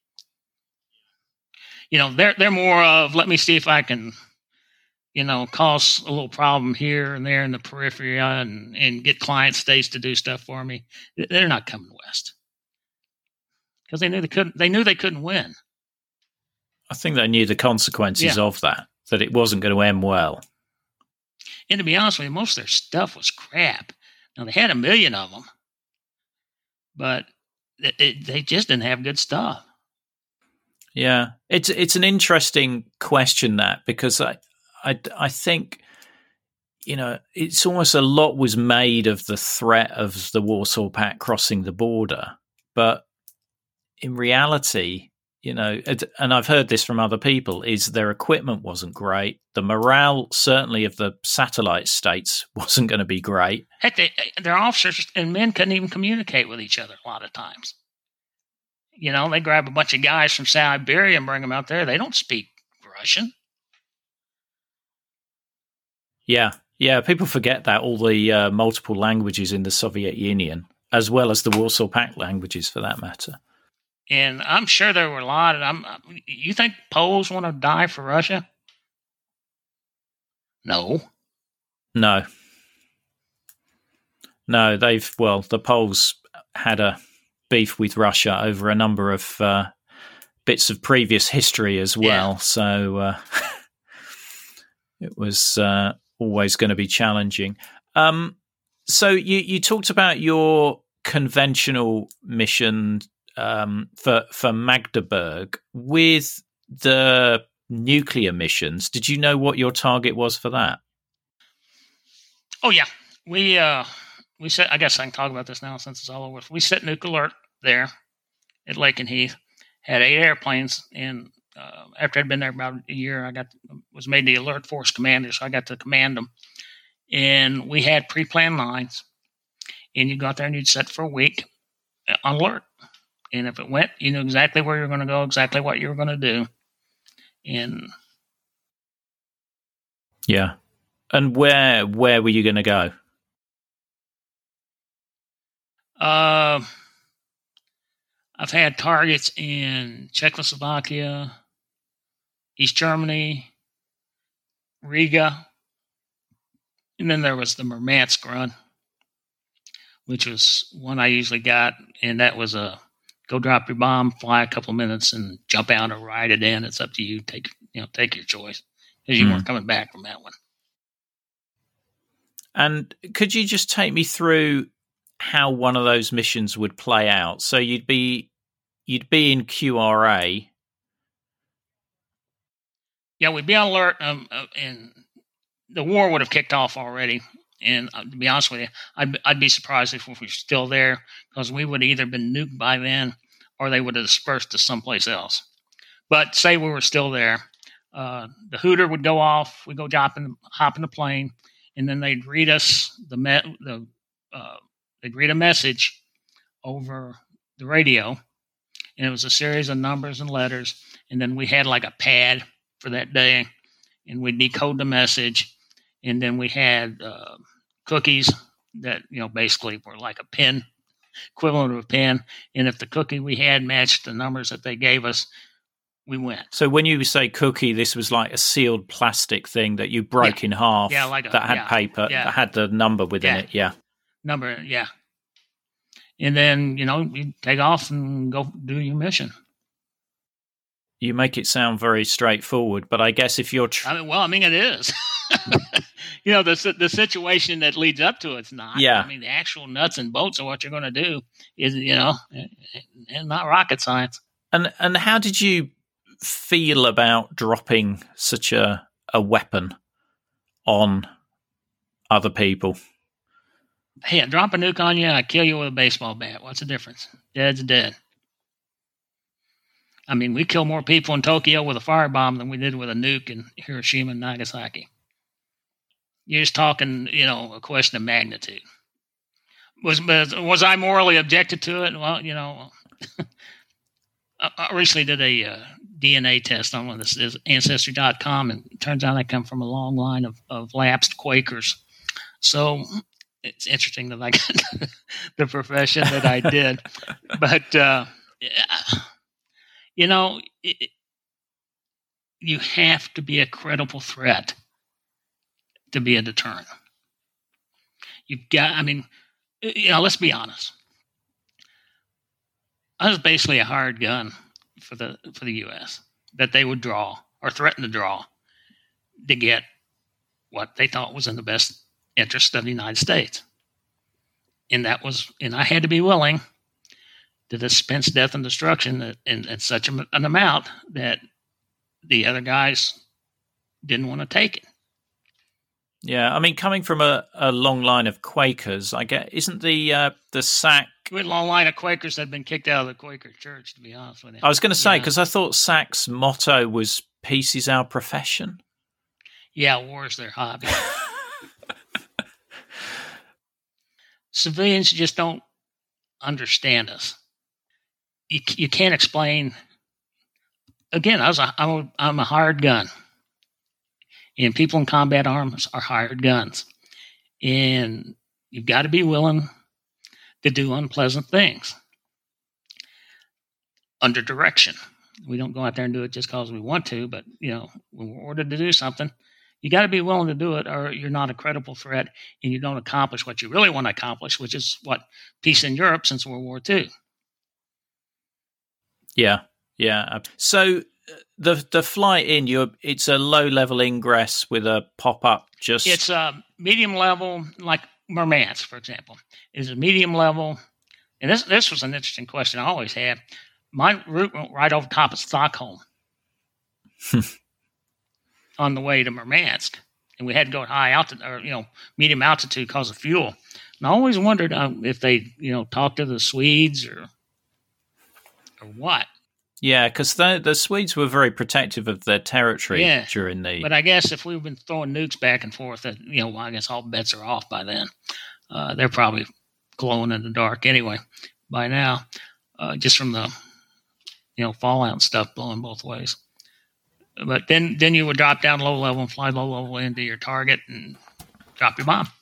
You know, they're they're more of, let me see if I can, you know, cause a little problem here and there in the periphery and, and get client states to do stuff for me. They're not coming west because they knew they couldn't. They knew they couldn't win. I think they knew the consequences yeah. of that, that it wasn't going to end well. And to be honest with you, most of their stuff was crap. Now, they had a million of them, but it, it, they just didn't have good stuff. Yeah, it's it's an interesting question, that, because I, I, I think, you know, it's almost a lot was made of the threat of the Warsaw Pact crossing the border, but in reality, you know, and I've heard this from other people, is their equipment wasn't great. The morale, certainly of the satellite states, wasn't going to be great. Heck, they, their officers and men couldn't even communicate with each other a lot of times. You know, they grab a bunch of guys from Siberia and bring them out there. They don't speak Russian. Yeah, yeah. People forget that, all the uh, multiple languages in the Soviet Union, as well as the Warsaw Pact languages, for that matter. And I'm sure there were a lot of them. You think Poles want to die for Russia? No. No. No, they've, well, the Poles had a beef with Russia over a number of uh, bits of previous history as well. Yeah. So uh, it was uh, always going to be challenging. Um, so you, you talked about your conventional mission Um, for for Magdeburg. With the nuclear missions, did you know what your target was for that? Oh yeah, we uh, we set. I guess I can talk about this now since it's all over. We set Nuke Alert there at Lakenheath. Had eight airplanes, and uh, after I'd been there about a year, I got was made the Alert Force commander, so I got to command them. And we had pre-planned lines, and you go out there and you'd set for a week on alert. And if it went, you knew exactly where you were going to go, exactly what you were going to do. And yeah. And where where were you going to go? Uh, I've had targets in Czechoslovakia, East Germany, Riga, and then there was the Murmansk run, which was one I usually got, and that was a go drop your bomb, fly a couple of minutes, and jump out or ride it in. It's up to you. Take you know, take your choice, because you mm. weren't coming back from that one. And could you just take me through how one of those missions would play out? So you'd be you'd be in Q R A. Yeah, we'd be on alert, um, uh, and the war would have kicked off already. And uh, to be honest with you, I'd, I'd be surprised if we were still there, because we would have either been nuked by then or they would have dispersed to someplace else. But say we were still there, uh, the hooter would go off, we'd go hop in, hop in the plane, and then they'd read us the me- the uh, they'd read a message over the radio, and it was a series of numbers and letters, and then we had like a pad for that day, and we'd decode the message. And then we had uh, cookies that, you know, basically were like a pen, equivalent of a pen. And if the cookie we had matched the numbers that they gave us, we went. So when you say cookie, this was like a sealed plastic thing that you broke yeah. in half yeah, like a, that had yeah, paper, yeah. that had the number within yeah. it. Yeah. Number, yeah. And then, you know, you take off and go do your mission. You make it sound very straightforward, but I guess if you're... Tr- I mean, well, I mean, it is. You know, the the situation that leads up to it's not. Yeah. I mean, the actual nuts and bolts of what you're going to do is, you know, and not rocket science. And and how did you feel about dropping such a, a weapon on other people? Hey, I drop a nuke on you, I kill you with a baseball bat. What's the difference? Dead's dead. I mean, we kill more people in Tokyo with a firebomb than we did with a nuke in Hiroshima and Nagasaki. You're just talking, you know, a question of magnitude. Was was I morally objected to it? Well, you know, I recently did a uh, D N A test on one of this is Ancestry dot com, and it turns out I come from a long line of, of lapsed Quakers. So it's interesting that I got the profession that I did. But, uh, you know, it, you have to be a credible threat to be a deterrent. You've got, I mean, you know, let's be honest. I was basically a hired gun for the for the U S that they would draw or threaten to draw to get what they thought was in the best interest of the United States. And that was, and I had to be willing to dispense death and destruction in, in such an amount that the other guys didn't want to take it. Yeah, I mean, coming from a, a long line of Quakers, I get isn't the uh, the Sac. We had a long line of Quakers that had been kicked out of the Quaker Church, to be honest with you. I was going to say, because yeah. I thought Sac's motto was "Peace is our profession." Yeah, war is their hobby. Civilians just don't understand us. You you can't explain. Again, I was a, I'm a, I'm a hired gun. And people in combat arms are hired guns. And you've got to be willing to do unpleasant things under direction. We don't go out there and do it just because we want to, but, you know, when we're ordered to do something, you got to be willing to do it, or you're not a credible threat and you don't accomplish what you really want to accomplish, which is what peace in Europe since World War Two. Yeah, yeah. So the the flight in, you it's a low level ingress with a pop up. Just it's a medium level, like Murmansk, for example, is a medium level. And this this was an interesting question I always had. My route went right over top of Stockholm on the way to Murmansk, and we had to go at high altitude or you know medium altitude because of fuel. And I always wondered um, if they you know talked to the Swedes or or what. Yeah, because the the Swedes were very protective of their territory yeah, during the. But I guess if we've been throwing nukes back and forth, that you know, well, I guess all bets are off by then. Uh, they're probably glowing in the dark anyway by now, uh, just from the you know fallout and stuff blowing both ways. But then then you would drop down low level and fly low level into your target and drop your bomb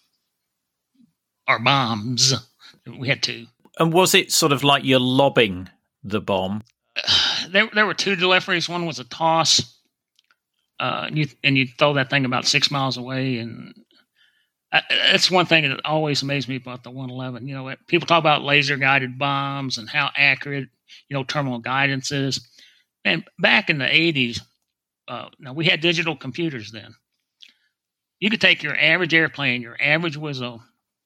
or bombs. We had two. And was it sort of like you're lobbing the bomb? There, there were two deliveries. One was a toss, uh, and you and you throw that thing about six miles away. And I, that's one thing that always amazed me about the one eleven. You know, people talk about laser guided bombs and how accurate, you know, terminal guidance is. And back in the eighties, uh, now we had digital computers then. You could take your average airplane, your average Wizzo,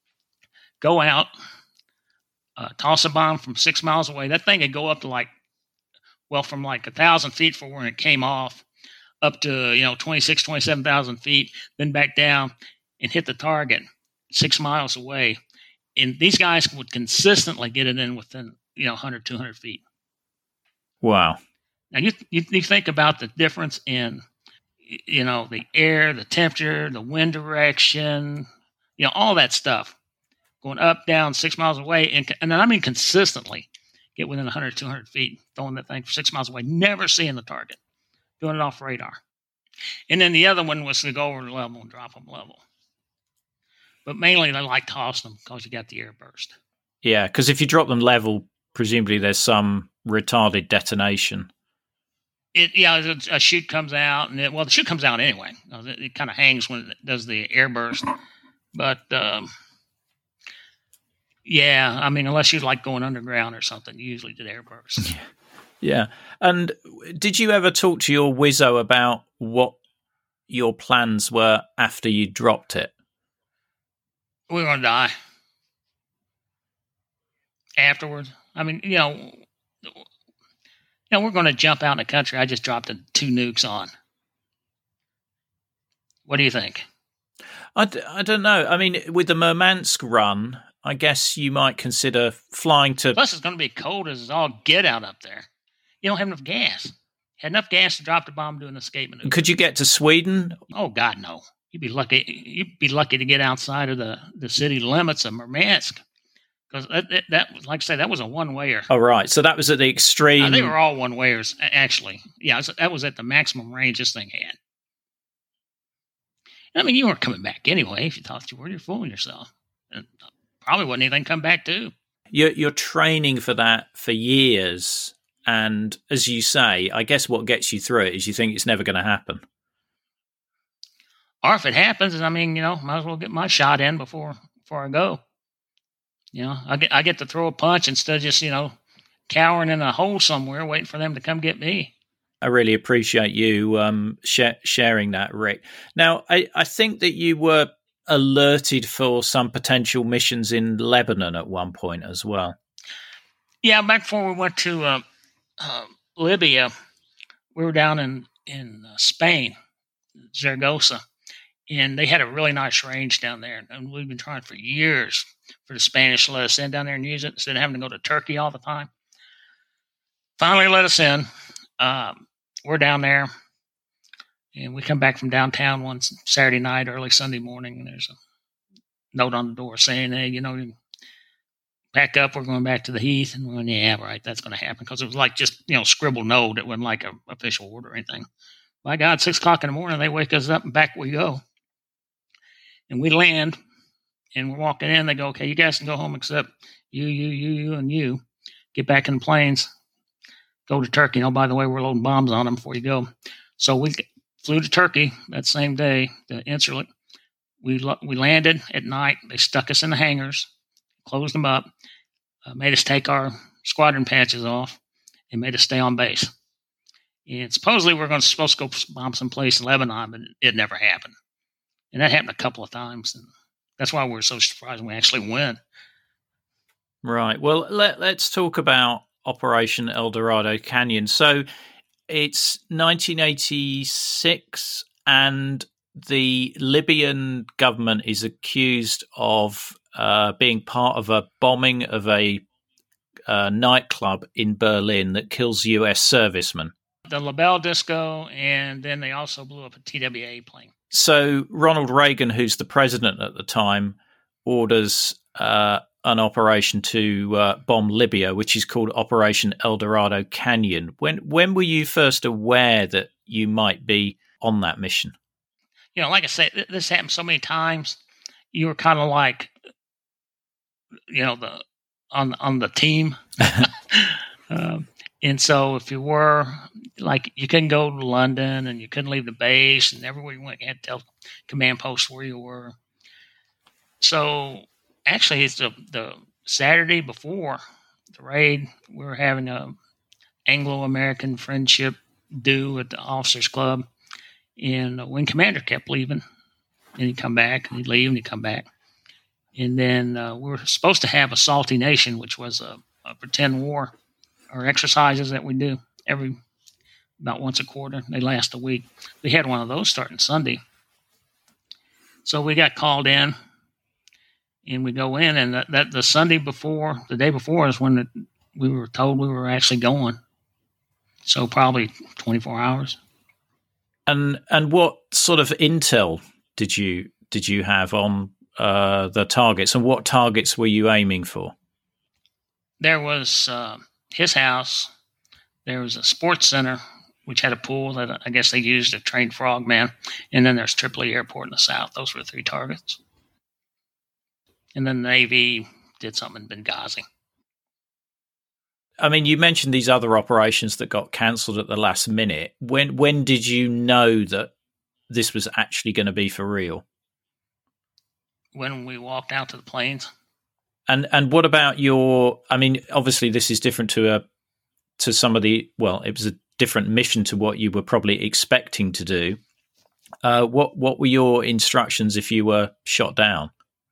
go out, uh, toss a bomb from six miles away. That thing could go up to like. Well, from like a thousand feet from where it came off up to, you know, twenty-six, twenty-seven thousand feet, then back down and hit the target six miles away. And these guys would consistently get it in within, you know, one hundred, two hundred feet. Wow. Now, you, you, you think about the difference in, you know, the air, the temperature, the wind direction, you know, all that stuff going up, down, six miles away. And, and I mean consistently. Get within one hundred, two hundred feet, throwing that thing six miles away, never seeing the target, doing it off radar. And then the other one was to go over the level and drop them level. But mainly they like tossing them because you got the air burst. Yeah, because if you drop them level, presumably there's some retarded detonation. It Yeah, a chute comes out, and it, well, the chute comes out anyway. It, it kind of hangs when it does the air burst. But... Um, Yeah, I mean, unless you like going underground or something, you usually did air bursts. Yeah. yeah. And did you ever talk to your Wizzo about what your plans were after you dropped it? We were going to die. Afterwards. I mean, you know, you know, we're going to jump out in the country I just dropped two nukes on. What do you think? I, d- I don't know. I mean, with the Murmansk run... I guess you might consider flying to... Plus, it's going to be cold as all get out up there. You don't have enough gas. Had enough gas to drop the bomb to an escape maneuver. Could you get to Sweden? Oh, God, no. you'd be lucky. You'd be lucky to get outside of the, the city limits of Murmansk, because that, that, that was, like I said, that was a one wayer. Oh, right. So that was at the extreme. Uh, they were all one wayers, actually. Yeah, that was at the maximum range this thing had. I mean, you weren't coming back anyway. If you thought you were, you're fooling yourself. And probably wouldn't anything come back to. You're, you're training for that for years. And as you say, I guess what gets you through it is you think it's never going to happen. Or if it happens, I mean, you know, might as well get my shot in before before I go. You know, I get, I get to throw a punch instead of just, you know, cowering in a hole somewhere waiting for them to come get me. I really appreciate you um, sh- sharing that, Rick. Now, I, I think that you were alerted for some potential missions in Lebanon at one point as well. Yeah, back before we went to uh, uh, Libya, we were down in, in uh, Spain, Zaragoza, and they had a really nice range down there. And we've been trying for years for the Spanish to let us in down there and use it instead of having to go to Turkey all the time. Finally let us in. Um, We're down there, and we come back from downtown one Saturday night, early Sunday morning, and there's a note on the door saying, hey, you know, you pack up, we're going back to the Heath. And we went, yeah, right, that's going to happen, because it was like just, you know, scribbled note. It wasn't like an official order or anything. By God, six o'clock in the morning, they wake us up, and back we go. And we land, and we're walking in. They go, okay, you guys can go home except you, you, you, you, and you. Get back in the planes. Go to Turkey. Oh, by the way, we're loading bombs on them before you go. So we flew to Turkey that same day, the Incirlik. We we landed at night. They stuck us in the hangars, closed them up, uh, made us take our squadron patches off, and made us stay on base. And supposedly we we're going to supposed to go bomb some place in Lebanon, but it never happened. And that happened a couple of times. And that's why we're so surprised when we actually win. Right. Well, let, let's talk about Operation El Dorado Canyon. So it's nineteen eighty-six, and the Libyan government is accused of uh, being part of a bombing of a uh, nightclub in Berlin that kills U S servicemen. The LaBelle Disco, and then they also blew up a T W A plane. So Ronald Reagan, who's the president at the time, orders uh, an operation to uh, bomb Libya, which is called Operation El Dorado Canyon. When when were you first aware that you might be on that mission? You know, like I said, this happened so many times. You were kind of like, you know, the on on the team, um, and so if you were like, you couldn't go to London and you couldn't leave the base, and everywhere you went, you had to tell command posts where you were. So. Actually, it's the, the Saturday before the raid. We were having a Anglo-American friendship do at the officers' club, and uh, when commander kept leaving, and he'd come back, and he'd leave, and he'd come back, and then uh, we were supposed to have a Salty Nation, which was a, a pretend war or exercises that we do every about once a quarter. They last a week. We had one of those starting Sunday, so we got called in. And we go in, and that, that the Sunday before, the day before, is when it, we were told we were actually going. So probably twenty-four hours. And and what sort of intel did you did you have on uh, the targets, and what targets were you aiming for? There was uh, his house. There was a sports center, which had a pool that I guess they used to train frogmen. And then there's Tripoli Airport in the south. Those were the three targets. And then the Navy did something in Benghazi. I mean, you mentioned these other operations that got cancelled at the last minute. When when did you know that this was actually going to be for real? When we walked out to the planes. And and what about your? I mean, obviously this is different to a to some of the. Well, it was a different mission to what you were probably expecting to do. Uh, what what were your instructions if you were shot down?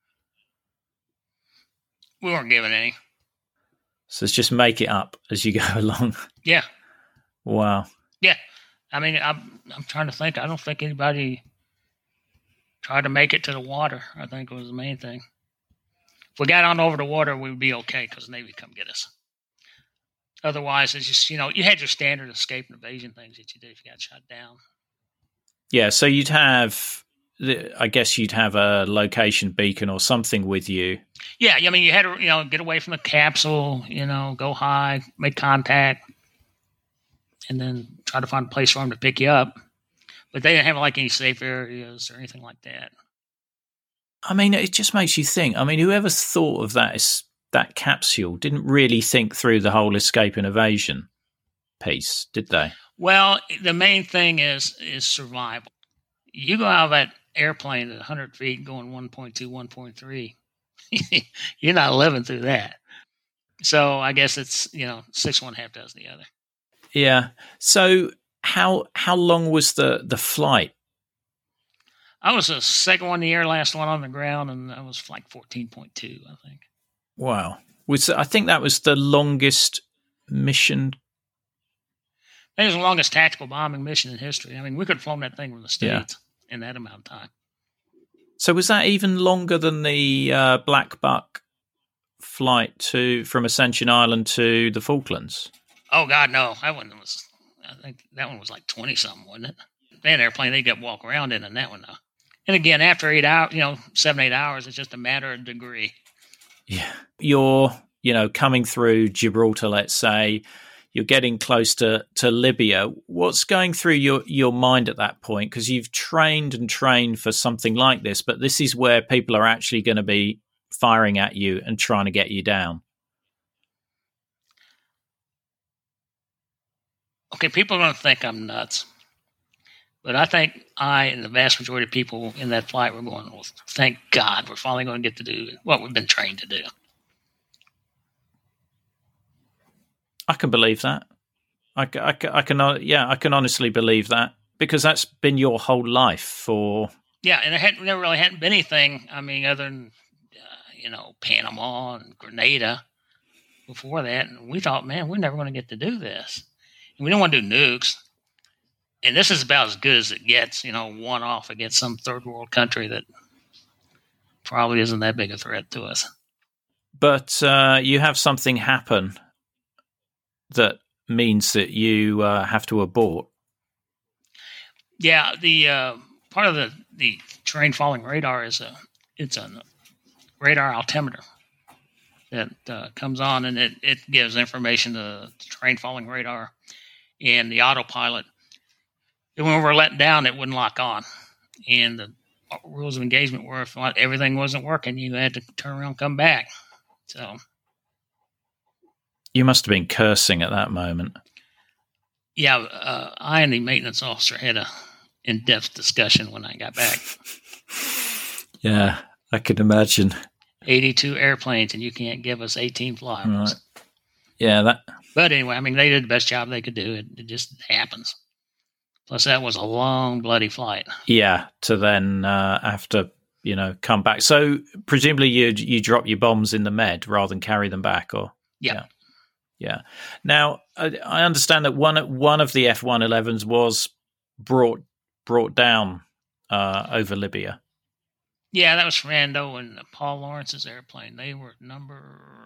We weren't given any. So it's just make it up as you go along. Yeah. Wow. Yeah. I mean, I'm, I'm trying to think. I don't think anybody tried to make it to the water, I think was the main thing. If we got on over the water, we would be okay because the Navy would come get us. Otherwise, it's just, you know, you had your standard escape and evasion things that you did if you got shot down. Yeah, so you'd have the, I guess you'd have a location beacon or something with you. Yeah, I mean, you had to, you know, get away from the capsule, you know, go high, make contact, and then try to find a place for them to pick you up. But they didn't have like any safe areas or anything like that. I mean, it just makes you think. I mean, whoever thought of that is, that capsule didn't really think through the whole escape and evasion piece, did they? Well, the main thing is is survival. You go out of that airplane at one hundred feet going one point two, one point three. You're not living through that. So I guess it's, you know, six one half does the other. Yeah. So how how long was the, the flight? I was the second one in the air, last one on the ground, and I was like fourteen point two, I think. Wow. Was I think that was the longest mission. It was the longest tactical bombing mission in history. I mean, we could have flown that thing from the States yeah. in that amount of time. So was that even longer than the uh, Black Buck flight to from Ascension Island to the Falklands? Oh, God, no. That one was, I think that one was like twenty-something, wasn't it? They had an airplane they got walk around in, in that one, though. And again, after eight hours, you know, seven, eight hours, it's just a matter of degree. Yeah. You're, you know, coming through Gibraltar, let's say, you're getting close to, to Libya. What's going through your, your mind at that point? Because you've trained and trained for something like this, but this is where people are actually going to be firing at you and trying to get you down. Okay, people are going to think I'm nuts. But I think I and the vast majority of people in that flight were going, well, thank God we're finally going to get to do what we've been trained to do. I can believe that. I, I, I can, yeah, I can honestly believe that because that's been your whole life for. Yeah, and there had never really hadn't been anything. I mean, other than uh, you know Panama and Grenada before that, and we thought, man, we're never going to get to do this, and we don't want to do nukes. And this is about as good as it gets, you know, one off against some third world country that probably isn't that big a threat to us. But uh, you have something happen that means that you uh, have to abort. Yeah, the uh, part of the, the terrain following radar is a it's a radar altimeter that uh, comes on, and it, it gives information to the terrain following radar and the autopilot. And when we were let down, it wouldn't lock on. And the rules of engagement were if everything wasn't working, you had to turn around and come back. So you must have been cursing at that moment. Yeah, uh, I and the maintenance officer had a in-depth discussion when I got back. Yeah, I could imagine. eighty-two airplanes, and you can't give us eighteen flyers. Right. Yeah, that. But anyway, I mean, they did the best job they could do. It, it just happens. Plus, that was a long, bloody flight. Yeah, to then uh, have to, you know, come back. So presumably you you drop your bombs in the Med rather than carry them back, or yeah, yeah. yeah. Now I, I understand that one one of the F one elevens was brought brought down uh, over Libya. Yeah, that was Rando and Paul Lawrence's airplane. They were number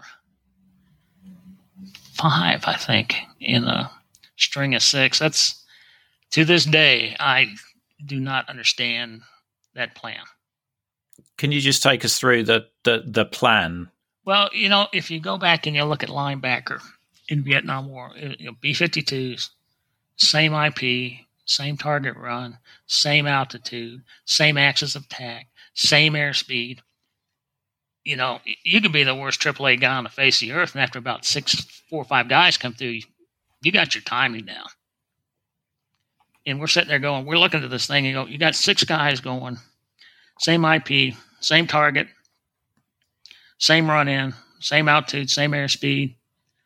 five, I think, in a string of six. That's. To this day, I do not understand that plan. Can you just take us through the, the, the plan? Well, you know, if you go back and you look at Linebacker in Vietnam War, you know, B fifty-twos, same I P, same target run, same altitude, same axis of attack, same airspeed. You know, you could be the worst triple A guy on the face of the earth, and after about six, four or five guys come through, you got your timing down. And we're sitting there going, we're looking at this thing and go, you got six guys going, same I P, same target, same run in, same altitude, same airspeed.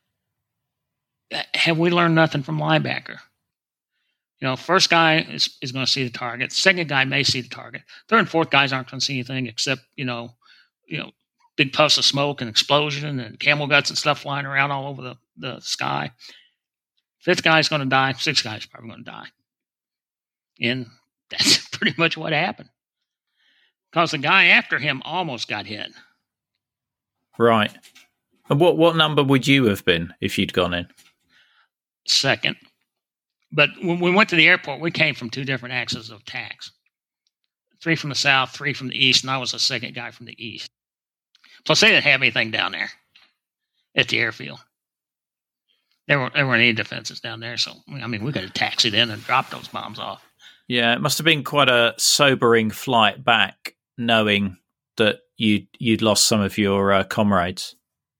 Have we learned nothing from Linebacker? You know, first guy is, is going to see the target. Second guy may see the target. Third and fourth guys aren't going to see anything except, you know, you know, big puffs of smoke and explosion and camel guts and stuff flying around all over the, the sky. Fifth guy's going to die. Sixth guy's probably going to die. And that's pretty much what happened. Because the guy after him almost got hit. Right. And what, what number would you have been if you'd gone in? Second. But when we went to the airport, we came from two different axes of attacks. three from the south, three from the east, and I was the second guy from the east. Plus, they didn't have anything down there at the airfield. There weren't, there weren't any defenses down there, so, I mean, we could have taxied in and dropped those bombs off. Yeah, it must have been quite a sobering flight back, knowing that you'd, you'd lost some of your uh, comrades.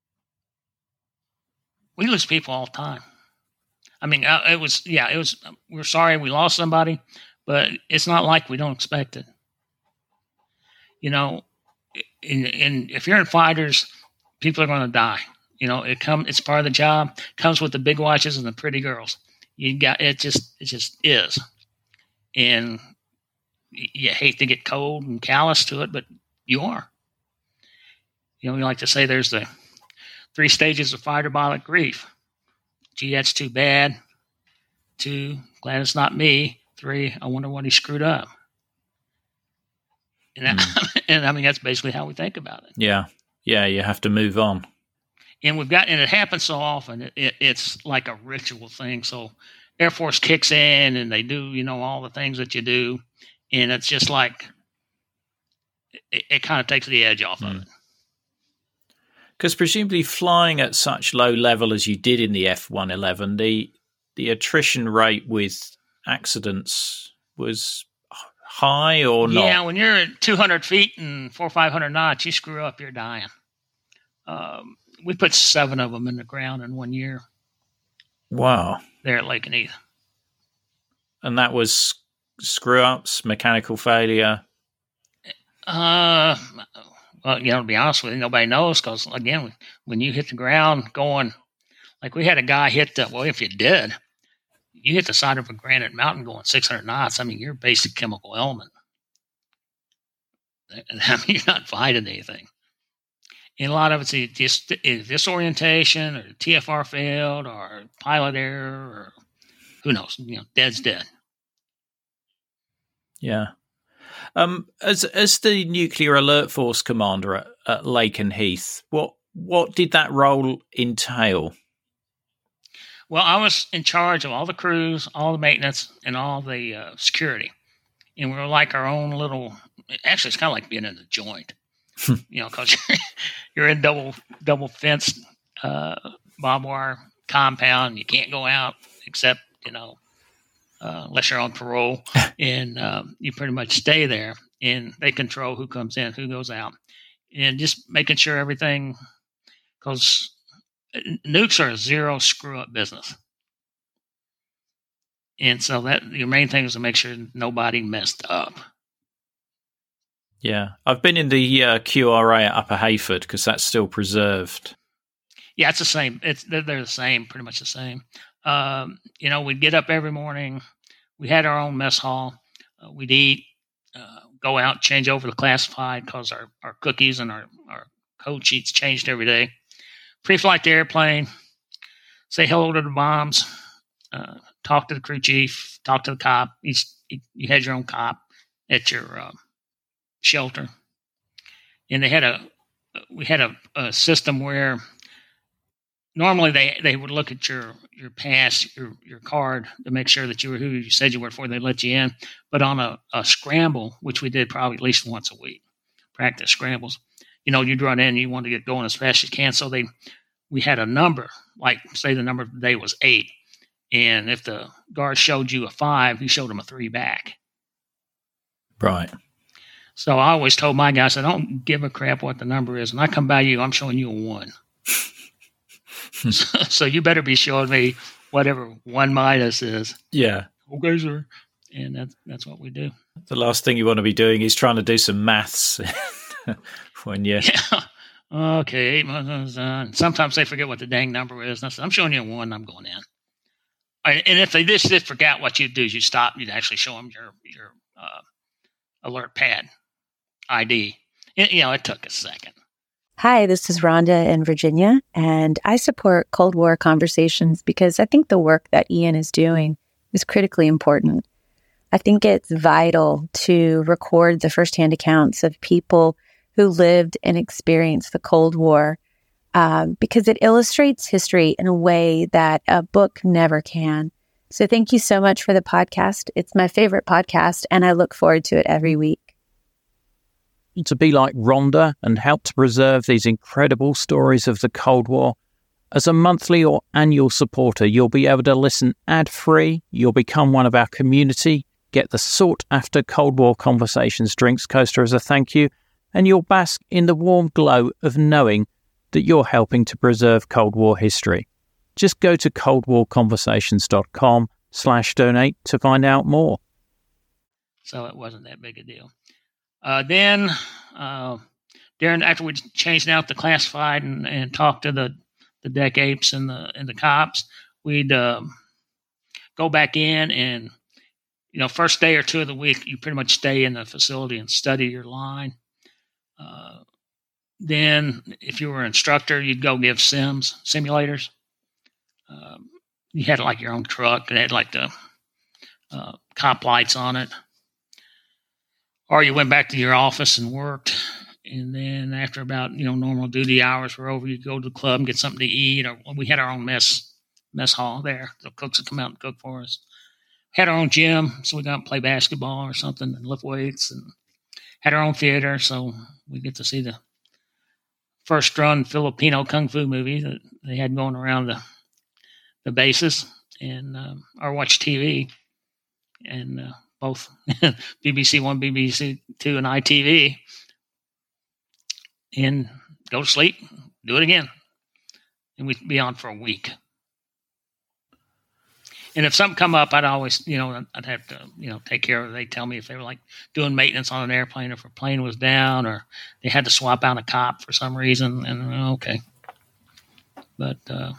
We lose people all the time. I mean, uh, it was, yeah, it was, we're sorry we lost somebody, but it's not like we don't expect it. You know, in, in, if you're in fighters, people are going to die. You know, it come, it's part of the job, comes with the big watches and the pretty girls. You got, it just, it just is. And you hate to get cold and callous to it, but you are. You know, we like to say there's the three stages of fighter-bolic grief. Gee, that's too bad. Two, glad it's not me. Three, I wonder what he screwed up. And, that, mm. and I mean, that's basically how we think about it. Yeah. Yeah, you have to move on. And we've got, and it happens so often, it, it, it's like a ritual thing. So Air Force kicks in and they do, you know, all the things that you do. And it's just like, it, it kind of takes the edge off mm. of it. Because presumably flying at such low level as you did in the F one eleven, the the attrition rate with accidents was high or not? Yeah, when you're at two hundred feet and four or five hundred knots, you screw up, you're dying. Um, we put seven of them in the ground in one year. Wow. There at Lake Anita. And that was screw-ups, mechanical failure? Uh... Well, you know, to be honest with you, nobody knows because, again, when you hit the ground going, like we had a guy hit the, well, if you did, you hit the side of a granite mountain going six hundred knots. I mean, you're a basic chemical element. I mean, you're not fighting anything. And a lot of it's just disorientation or T F R failed or pilot error or who knows, you know, dead's dead. Yeah. Um, as as the Nuclear Alert Force commander at, at Lakenheath, what what did that role entail? Well, I was in charge of all the crews, all the maintenance, and all the uh, security. And we were like our own little. Actually, it's kind of like being in the joint, you know, because you're, you're in double double fenced uh, barbed wire compound. You can't go out except you know. Uh, unless you're on parole, and um, you pretty much stay there, and they control who comes in, who goes out, and just making sure everything, because nukes are a zero screw-up business. And so that your main thing is to make sure nobody messed up. Yeah. I've been in the uh, Q R A at Upper Hayford because that's still preserved. Yeah, it's the same. It's They're, they're the same, pretty much the same. Um, you know, we'd get up every morning. We had our own mess hall. Uh, we'd eat, uh, go out, change over the classified because our, our cookies and our, our code sheets changed every day. Pre-flight the airplane, say hello to the bombs, uh, talk to the crew chief, talk to the cop. Each, you had your own cop at your uh, shelter. And they had a, we had a, a system where normally they, they would look at your, your pass, your your card to make sure that you were who you said you were before they let you in. But on a, a scramble, which we did probably at least once a week, practice scrambles, you know, you'd run in and you want to get going as fast as you can. So they we had a number, like say the number of the day was eight. And if the guard showed you a five, you showed them a three back. Right. So I always told my guys, I don't give a crap what the number is. When I come by you, I'm showing you a one. so, so you better be showing me whatever one minus is. Yeah. Okay, sir. And that's, that's what we do. The last thing you want to be doing is trying to do some maths when you... Yeah. Okay. Sometimes they forget what the dang number is. And I said, I'm showing you a one, I'm going in. And if they just did forget what you'd do is you stop, you'd actually show them your, your uh, alert pad I D. It, you know, it took a second. Hi, this is Rhonda in Virginia, and I support Cold War Conversations because I think the work that Ian is doing is critically important. I think it's vital to record the firsthand accounts of people who lived and experienced the Cold War um, because it illustrates history in a way that a book never can. So thank you so much for the podcast. It's my favorite podcast, and I look forward to it every week. to be like Rhonda and help to preserve these incredible stories of the Cold War? As a monthly or annual supporter, you'll be able to listen ad-free, you'll become one of our community, get the sought-after Cold War Conversations drinks coaster as a thank you, and you'll bask in the warm glow of knowing that you're helping to preserve Cold War history. Just go to coldwarconversations.com slash donate to find out more. So it wasn't that big a deal. Uh, then, uh, Darren, after we changed out the classified and, and talked to the, the deck apes and the and the cops, we'd um, go back in and, you know, first day or two of the week, you pretty much stay in the facility and study your line. Uh, then, if you were an instructor, you'd go give sims, simulators. Um, you had like your own truck. It had like the uh, cop lights on it. Or you went back to your office and worked. And then after about, you know, normal duty hours were over, you'd go to the club and get something to eat. Or we had our own mess mess hall there. The cooks would come out and cook for us. Had our own gym, so we got to play basketball or something and lift weights. And had our own theater, so we get to see the first run Filipino kung fu movie that they had going around the the bases, and um, or watch T V, and uh, both B B C One, B B C Two, and I T V, and go to sleep, do it again, and we'd be on for a week. And if something come up, I'd always, you know, I'd have to, you know, take care of it. They'd tell me if they were like doing maintenance on an airplane, if a plane was down, or they had to swap out a cop for some reason. And okay, but uh,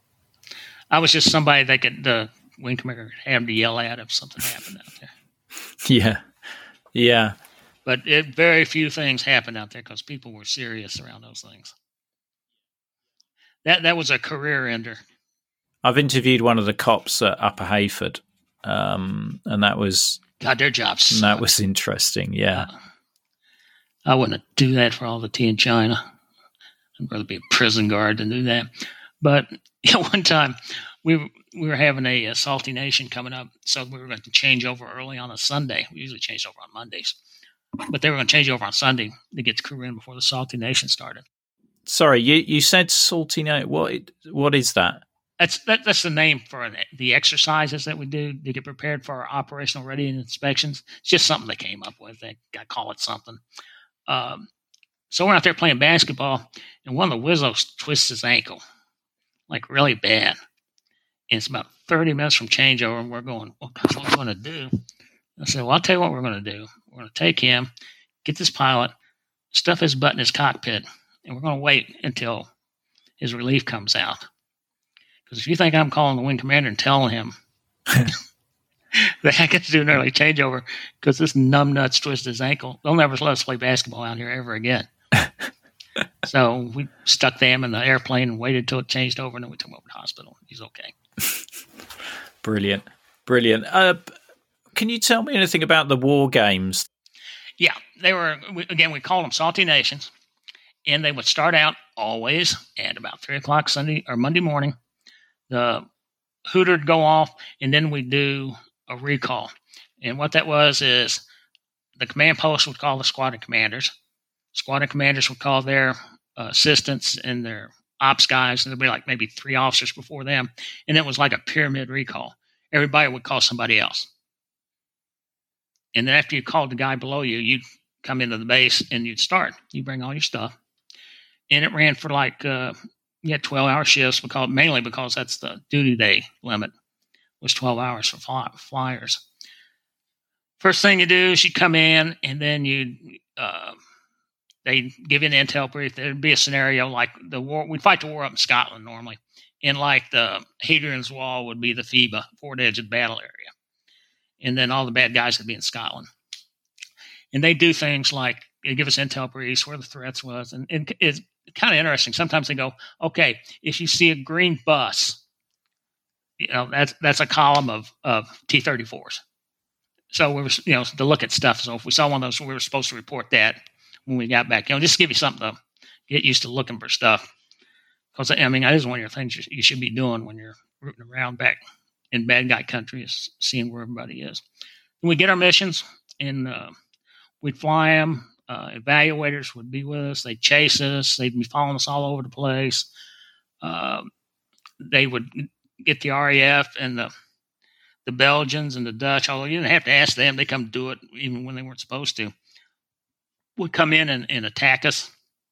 I was just somebody that could the wing commander have to yell at if something happened out there. Yeah, yeah. But it, very few things happened out there because people were serious around those things. That that was a career ender. I've interviewed one of the cops at Upper Hayford, um, and that was God. Their jobs. Sucked. That was interesting. Yeah, uh, I wouldn't do that for all the tea in China. I'd rather be a prison guard than do that. But you know, one time we were, we were having a, a Salty Nation coming up, so we were going to change over early on a Sunday. We usually change over on Mondays, but they were going to change over on Sunday to get the crew in before the Salty Nation started. Sorry, you, you said Salty Nation. What what is that? That's that, that's the name for the exercises that we do to get prepared for our operational readiness inspections. It's just something they came up with. They I call it something. Um, so we're out there playing basketball, and one of the Wizzos twists his ankle, like really bad. And it's about thirty minutes from changeover, and we're going, well, what are we going to do? I said, well, I'll tell you what we're going to do. We're going to take him, get this pilot, stuff his butt in his cockpit, and we're going to wait until his relief comes out. Because if you think I'm calling the wing commander and telling him that I get to do an early changeover because this numbnuts twisted his ankle, they'll never let us play basketball out here ever again. So we stuck them in the airplane and waited until it changed over, and then we took him over to the hospital. He's okay. Brilliant. Brilliant. Uh, can you tell me anything about the war games? Yeah. They were, again, we called them Salty Nations, and they would start out always at about three o'clock Sunday or Monday morning. The hooter would go off, and then we do a recall. And what that was is the command post would call the squadron commanders. Squadron commanders would call their uh, assistants and their ops guys, and there'd be like maybe three officers before them. And it was like a pyramid recall. Everybody would call somebody else. And then after you called the guy below you, you'd come into the base and you'd start. You bring all your stuff. And it ran for like... Uh, You had twelve-hour shifts, because mainly because that's the duty day limit, was twelve hours for fly, flyers. First thing you do is you come in, and then you uh, they give you an intel brief. There'd be a scenario like the war. We'd fight the war up in Scotland normally, and like the Hadrian's Wall would be the FEBA, Forward Edge of Battle area, and then all the bad guys would be in Scotland. And they do things like they give us intel briefs where the threats was, and, and it's kind of interesting. Sometimes they go, okay, if you see a green bus, you know, that's that's a column of, of T thirty-fours. So we were, you know, to look at stuff. So if we saw one of those, we were supposed to report that when we got back. You know, just to give you something to get used to looking for stuff. Because, I mean, that is one of your things you, you should be doing when you're rooting around back in bad guy country, is seeing where everybody is. And we get our missions, and uh, we'd fly them. uh, evaluators would be with us. They'd chase us. They'd be following us all over the place. Uh, they would get the R A F and the the Belgians and the Dutch, although you didn't have to ask them. They come do it even when they weren't supposed to. Would come in and, and attack us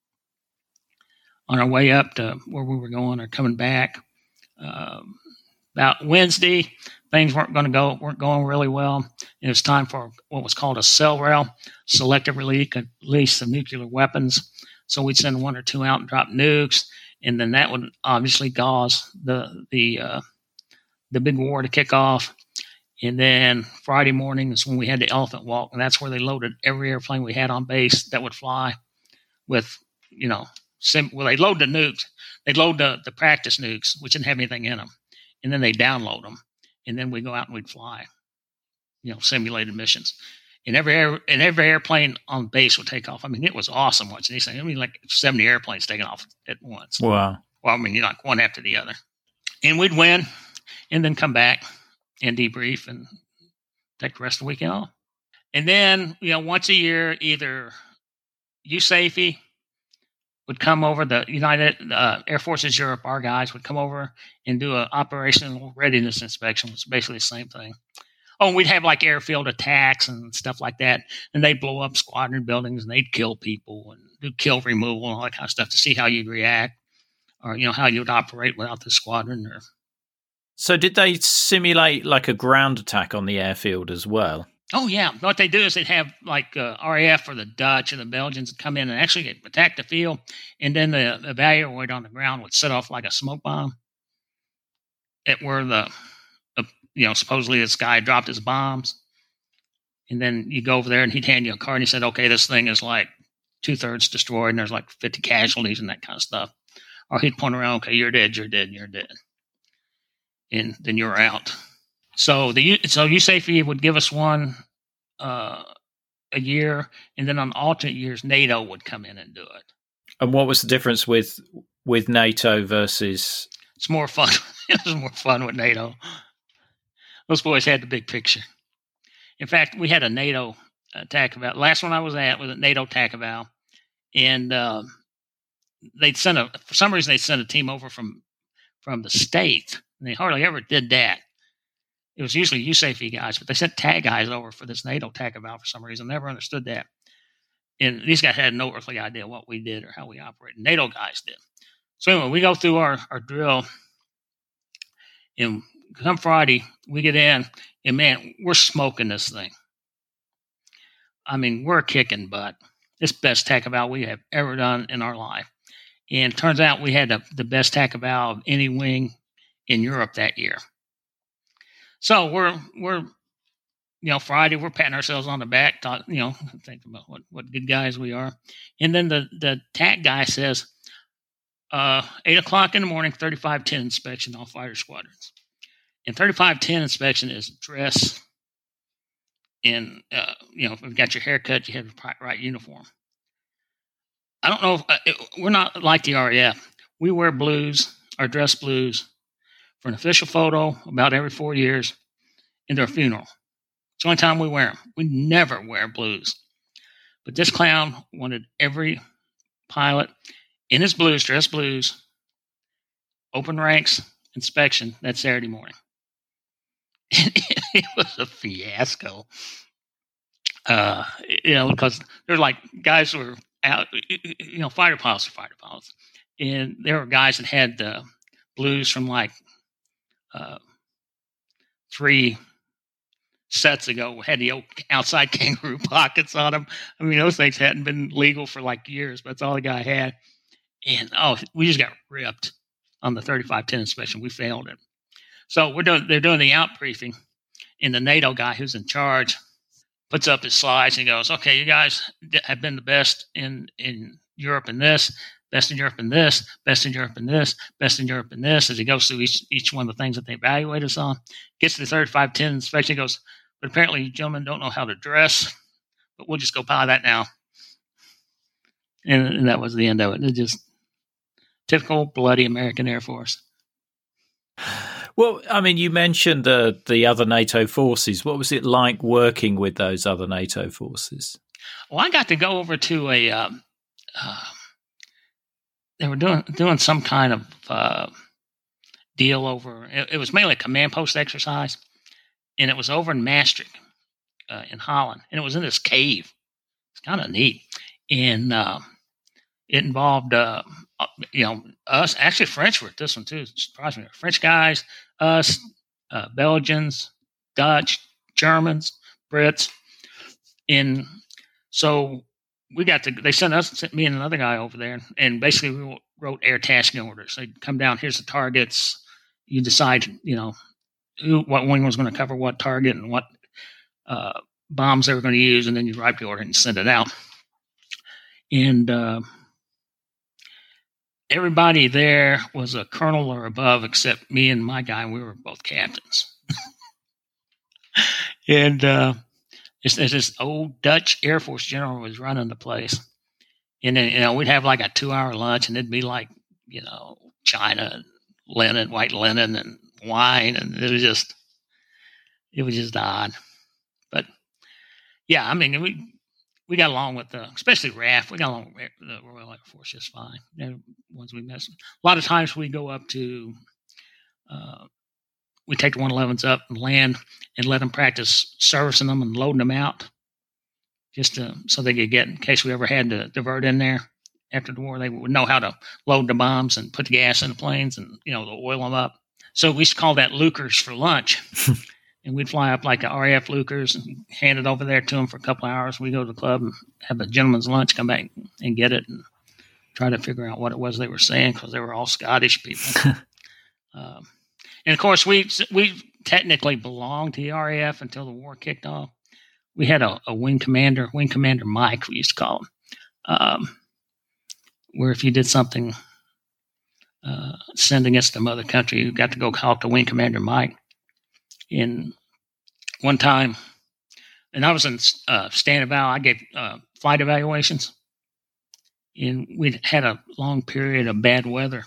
on our way up to where we were going or coming back. Um, about Wednesday, things weren't going to go weren't going really well. It was time for what was called a S E L R E L, selective release of nuclear weapons. So we'd send one or two out and drop nukes, and then that would obviously cause the the uh, the big war to kick off. And then Friday morning is when we had the Elephant Walk, and that's where they loaded every airplane we had on base that would fly with, you know, sim- well, they load the nukes. They'd load the, the practice nukes, which didn't have anything in them, and then they download them, and then we go out and we'd fly, you know, simulated missions. And every air, and every airplane on base would take off. I mean, it was awesome watching these things. I mean, like seventy airplanes taking off at once. Wow. Well, I mean, you know, like one after the other. And we'd win and then come back and debrief and take the rest of the weekend off. And then, you know, once a year, either U S A F E would come over, the United uh, Air Forces Europe, our guys would come over and do an operational readiness inspection, which is basically the same thing. Oh, and we'd have like airfield attacks and stuff like that. And they'd blow up squadron buildings and they'd kill people and do kill removal and all that kind of stuff to see how you'd react or, you know, how you would operate without the squadron. Or So did they simulate like a ground attack on the airfield as well? Oh, yeah. What they do is they'd have like uh, R A F or the Dutch and the Belgians come in and actually attack the field. And then the evaluator on the ground would set off like a smoke bomb at where the, uh, you know, supposedly this guy dropped his bombs. And then you go over there and he'd hand you a card and he said, okay, this thing is like two thirds destroyed and there's like fifty casualties and that kind of stuff. Or he'd point around, okay, you're dead, you're dead, you're dead. And then you're out. So the so U S A F E would give us one uh, a year, and then on alternate years, NATO would come in and do it. And what was the difference with with NATO versus? It's more fun. It was more fun with NATO. Those boys had the big picture. In fact, we had a NATO uh, TAC eval. Last one I was at was a NATO TAC eval, and uh, they'd send a for some reason they sent a team over from from the state. And they hardly ever did that. It was usually U S A F E guys, but they sent TAG guys over for this NATO TAC eval for some reason. Never understood that. And these guys had no earthly idea what we did or how we operated. NATO guys did. So anyway, we go through our, our drill, and come Friday, we get in, and man, we're smoking this thing. I mean, we're kicking butt. It's the best TAC eval we have ever done in our life. And it turns out we had the, the best TAC eval of any wing in Europe that year. So we're we're you know Friday we're patting ourselves on the back, talk, you know, thinking about what, what good guys we are, and then the the TAC guy says, uh, eight o'clock in the morning, thirty-five ten inspection all fighter squadrons, and thirty-five ten inspection is dress, and uh, you know if you've got your hair cut, you have the right uniform. I don't know if uh, it, we're not like the R A F. We wear blues, our dress blues, for an official photo about every four years in their funeral. It's the only time we wear them. We never wear blues. But this clown wanted every pilot in his blues, dress blues, open ranks, inspection that Saturday morning. And it was a fiasco. Uh, you know, because there's like guys who were out, you know, fighter pilots are fighter pilots. And there were guys that had uh, blues from like, Uh, three sets ago, had the old outside kangaroo pockets on them. I mean, those things hadn't been legal for like years, but that's all the guy had. And oh, we just got ripped on the thirty-five ten inspection. We failed it. So we're doing. They're doing the out briefing, and the NATO guy who's in charge puts up his slides and goes, "Okay, you guys have been the best in in Europe in this." Best in Europe in this, best in Europe in this, best in Europe in this, as he goes through each each one of the things that they evaluate us on. Gets to the thirty-five ten inspection, he goes, but apparently you gentlemen don't know how to dress, but we'll just go pilot that now. And, and that was the end of it. It just typical bloody American Air Force. Well, I mean, you mentioned the, the other NATO forces. What was it like working with those other NATO forces? Well, I got to go over to a. Uh, uh, they were doing doing some kind of uh, deal over. It, it was mainly a command post exercise, and it was over in Maastricht, uh, in Holland, and it was in this cave. It's kind of neat, and uh, it involved, uh, you know, us. Actually, French were at this one too. It surprised me. French guys, us, uh, Belgians, Dutch, Germans, Brits, and so we got to. They sent us, sent me and another guy over there, and basically we wrote air tasking orders. They'd come down. Here's the targets. You decide, you know, who, what wing was going to cover what target and what uh, bombs they were going to use, and then you write the order and send it out. And uh, everybody there was a colonel or above, except me and my guy. We were both captains. and uh, it's, it's this old Dutch Air Force general was running the place. And then, you know, we'd have like a two-hour lunch, and it'd be like, you know, China, and linen, white linen, and wine, and it was just, it was just odd. But yeah, I mean, we we got along with the, especially R A F. We got along with the Royal Air Force just fine. They're the ones we mess with. A lot of times we go up to, uh, we take the one elevens up and land and let them practice servicing them and loading them out, just to, so they could get, in case we ever had to divert in there after the war, they would know how to load the bombs and put the gas in the planes and, you know, to oil them up. So we used to call that Lucas for lunch. And we'd fly up like a R A F Lucas and hand it over there to them for a couple of hours. We go to the club and have a gentleman's lunch, come back and get it and try to figure out what it was they were saying, because they were all Scottish people. um, and, of course, we we technically belonged to the R A F until the war kicked off. We had a, a wing commander, Wing Commander Mike, we used to call him, um, where if you did something uh, send against the mother country, you got to go talk to Wing Commander Mike. In one time, and I was in uh, stand eval, I gave uh, flight evaluations, and we had a long period of bad weather.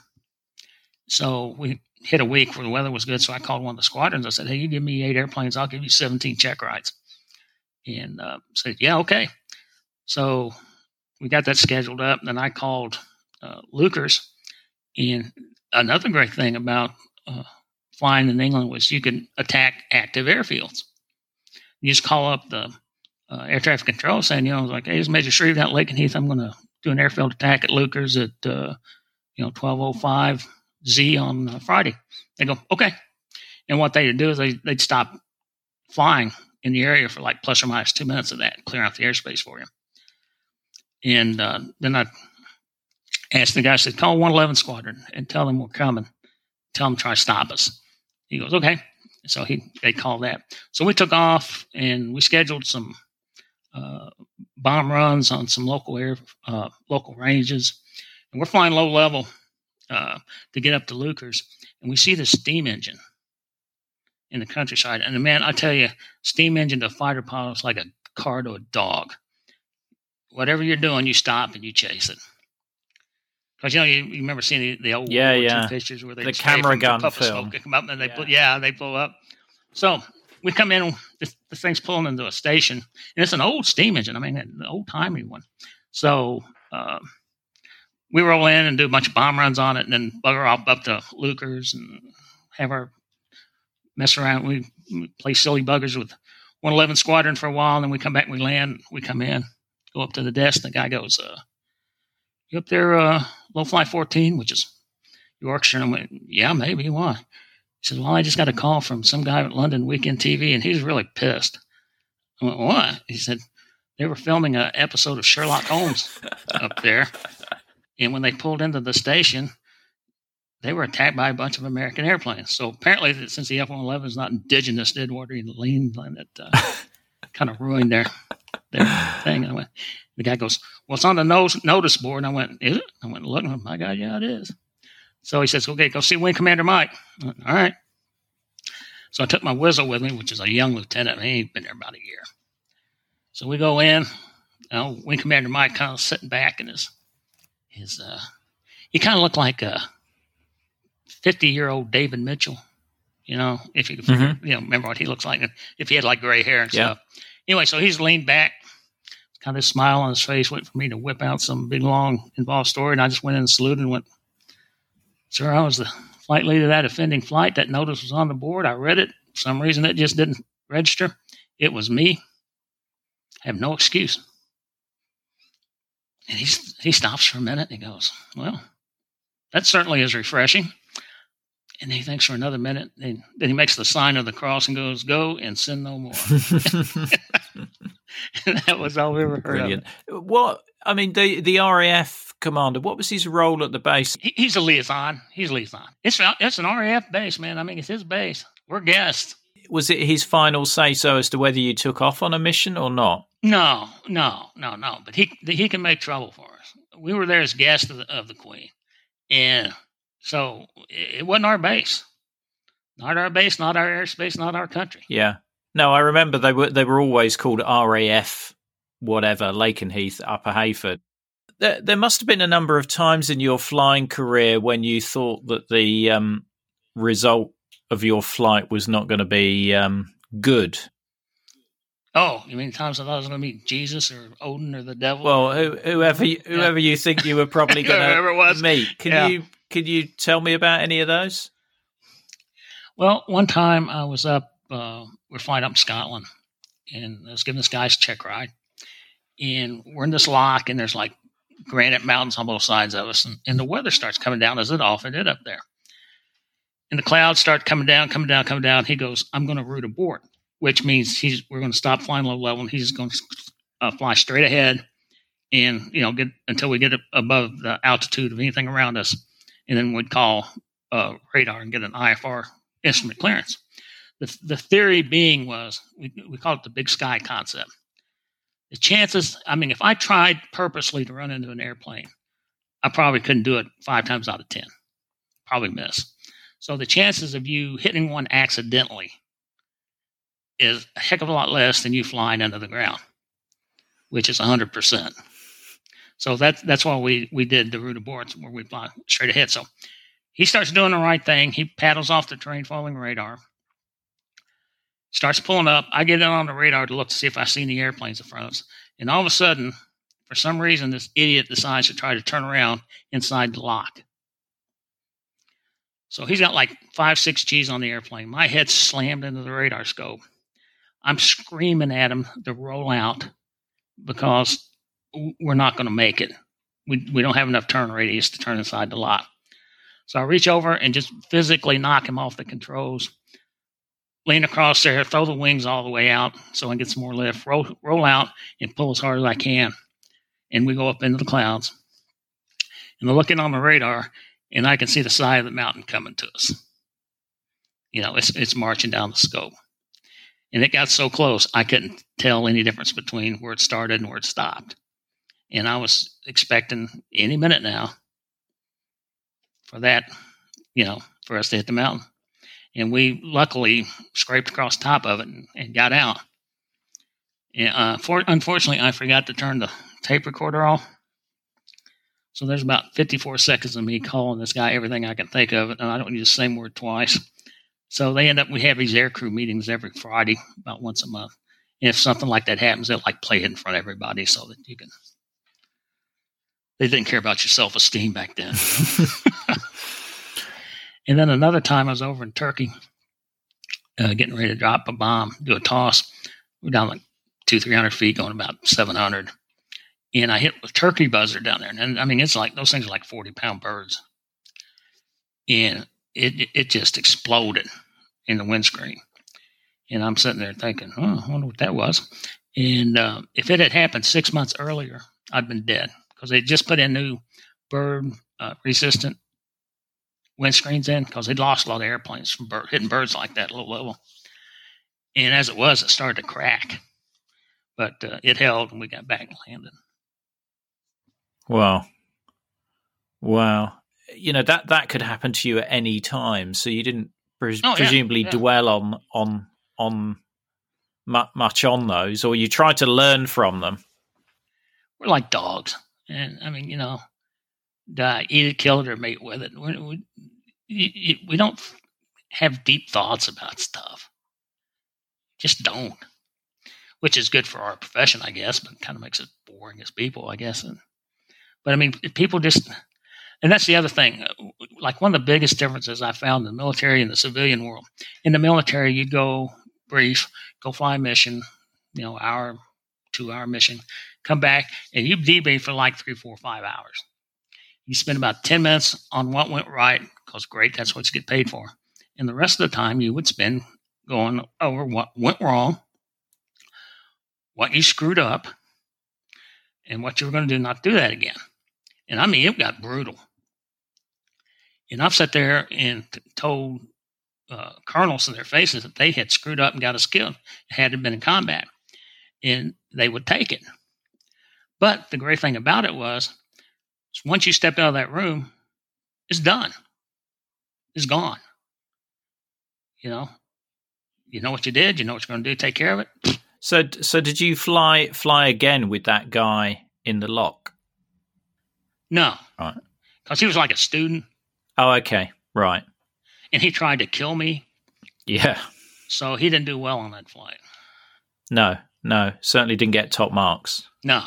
So we hit a week where the weather was good. So I called one of the squadrons. I said, "Hey, you give me eight airplanes, I'll give you seventeen check rides." And uh, said, "Yeah, okay." So we got that scheduled up. And then I called uh, Lucas, and another great thing about uh, flying in England was you could attack active airfields. You just call up the uh, air traffic control saying, you know, like, "Hey, it's Major Shreve out Lakenheath. I'm going to do an airfield attack at Lucas at, uh, you know, twelve oh five Z on uh, Friday." They go, "Okay." And what they'd do is they, they'd stop flying in the area for like plus or minus two minutes of that, clear out the airspace for you. And uh, then I asked the guy, I said, "Call one eleven Squadron and tell them we're coming. Tell them to try to stop us." He goes, "Okay." So he they called that. So we took off and we scheduled some uh, bomb runs on some local air, uh, local ranges. And we're flying low level uh, to get up to Lucas. And we see the steam engine in the countryside. And man, I tell you, steam engine to fighter pilot is like a car to a dog. Whatever you're doing, you stop and you chase it. Because, you know, you, you remember seeing the, the old yeah, World War yeah. Two pictures where they the camera gun puff film. Of smoke, come up and they yeah. Blow, yeah, they blow up. So we come in, this, the thing's pulling into a station, and it's an old steam engine. I mean, an old-timey one. So uh, we roll in and do a bunch of bomb runs on it, and then bugger off up to Lucas and have our mess around. We, we play silly buggers with one eleven Squadron for a while, and then we come back and we land. We come in, go up to the desk, and the guy goes, uh, "You up there, uh, low fly fourteen, which is Yorkshire?" And I went, "Yeah, maybe. Why?" He said, "Well, I just got a call from some guy at London Weekend T V, and he's really pissed." I went, "What?" He said, "They were filming an episode of Sherlock Holmes up there, and when they pulled into the station, they were attacked by a bunch of American airplanes. So apparently, since the F one eleven is not indigenous to Edward E. Lean, that uh, kind of ruined their their thing." And I went, the guy goes, "Well, it's on the nose, notice board." And I went, "Is it?" I went, "Look, my God, yeah, it is." So he says, "Okay, go see Wing Commander Mike." I went, "All right." So I took my Whizzle with me, which is a young lieutenant. He ain't been there about a year. So we go in. You know, Wing Commander Mike kind of sitting back in his, his uh, he kind of looked like a fifty-year-old David Mitchell. You know, if you could figure, mm-hmm. you know, remember what he looks like, if he had like gray hair and yeah. stuff. Anyway, so he's leaned back, kind of smile on his face, wait for me to whip out some big, long, involved story. And I just went in and saluted and went, "Sir, I was the flight leader of that offending flight. That notice was on the board. I read it. For some reason, it just didn't register. It was me. I have no excuse." And he, he stops for a minute and he goes, "Well, that certainly is refreshing." And he thinks for another minute. And then he makes the sign of the cross and goes, "Go and sin no more." And that was all we ever heard Brilliant. of. What, I mean, the, the R A F commander, what was his role at the base? He, he's a liaison. He's a liaison. It's, it's an R A F base, man. I mean, it's his base. We're guests. Was it his final say-so as to whether you took off on a mission or not? No, no, no, no. But he he can make trouble for us. We were there as guests of the, of the Queen. And so it wasn't our base. Not our base, not our airspace, not our country. Yeah. No, I remember they were they were always called R A F, whatever, Lakenheath, Upper Heyford. There, there must have been a number of times in your flying career when you thought that the um, result of your flight was not going to be um, good. Oh, you mean times I thought I was going to meet Jesus or Odin or the devil? Well, who, whoever you, whoever you think you were probably going to meet. Can yeah. you can you tell me about any of those? Well, one time I was up, uh, we're flying up in Scotland, and I was giving this guy's check ride, and we're in this lock, and there's like granite mountains on both sides of us, and, and the weather starts coming down as it often did up there. And the clouds start coming down, coming down, coming down. He goes, "I'm going to route abort," which means he's we're going to stop flying low level, and he's going to uh, fly straight ahead, and you know get until we get above the altitude of anything around us, and then we'd call uh, radar and get an I F R instrument clearance. The the theory being was we we call it the big sky concept. The chances, I mean, if I tried purposely to run into an airplane, I probably couldn't do it five times out of ten. Probably miss. So the chances of you hitting one accidentally is a heck of a lot less than you flying into the ground, which is one hundred percent. So that's, that's why we, we did the route aborts where we fly straight ahead. So he starts doing the right thing. He paddles off the terrain following radar, starts pulling up. I get in on the radar to look to see if I see any airplanes in front of us. And all of a sudden, for some reason, this idiot decides to try to turn around inside the lock. So he's got like five, six G's on the airplane. My head's slammed into the radar scope. I'm screaming at him to roll out because we're not going to make it. We we don't have enough turn radius to turn inside the lock. So I reach over and just physically knock him off the controls, lean across there, throw the wings all the way out so I can get some more lift, roll, roll out and pull as hard as I can. And we go up into the clouds. And I'm looking on the radar, and I can see the side of the mountain coming to us. You know, it's it's marching down the scope. And it got so close, I couldn't tell any difference between where it started and where it stopped. And I was expecting any minute now for that, you know, for us to hit the mountain. And we luckily scraped across the top of it and, and got out. And, uh, for, unfortunately, I forgot to turn the tape recorder off. So there's about fifty-four seconds of me calling this guy everything I can think of, and I don't use the same word twice. So they end up, we have these aircrew meetings every Friday, about once a month. And if something like that happens, they'll like play it in front of everybody so that you can. They didn't care about your self-esteem back then. And then another time I was over in Turkey, uh, getting ready to drop a bomb, do a toss. We're down like two, three hundred feet, going about seven hundred. And I hit a turkey buzzer down there. And I mean, it's like, those things are like forty pound birds. And it it just exploded in the windscreen. And I'm sitting there thinking, oh, I wonder what that was. And uh, if it had happened six months earlier, I'd been dead. Because they just put in new bird uh, resistant windscreens in because they'd lost a lot of airplanes from bird, hitting birds like that low level. And as it was, it started to crack. But uh, it held and we got back and landed. Wow. Wow. You know, that, that could happen to you at any time. So you didn't pres- oh, yeah, presumably yeah. dwell on, on, on mu- much on those, or you tried to learn from them. We're like dogs. And I mean, you know, die, eat it, kill it, or mate with it. We're, we, we don't have deep thoughts about stuff. Just don't. which is good for our profession, I guess, but kind of makes it boring as people, I guess. And, but I mean, people just, and that's the other thing. Like one of the biggest differences I found in the military and the civilian world. In the military, you go brief, go fly a mission, you know, hour, two hour mission, come back, and you debrief for like three, four, five hours. You spend about ten minutes on what went right, because great, that's what you get paid for. And the rest of the time you would spend going over what went wrong, what you screwed up, and what you were going to do not do that again. And I mean, it got brutal. And I've sat there and t- told uh, colonels in their faces that they had screwed up and got us killed, had it been in combat. And they would take it. But the great thing about it was, once you stepped out of that room, it's done. It's gone. You know, you know what you did. You know what you're going to do. Take care of it. So, so did you fly fly again with that guy in the lock? No, right? Because he was like a student. Oh, okay, right. And he tried to kill me. Yeah. So he didn't do well on that flight. No, no, certainly didn't get top marks. No.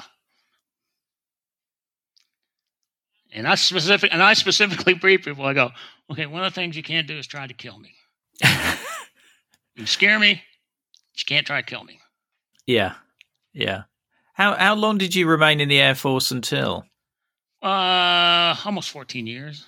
And I specific and I specifically brief people. I go, okay, one of the things you can't do is try to kill me. You scare me, you can't try to kill me. Yeah, yeah. How how long did you remain in the Air Force until? Uh, almost fourteen years.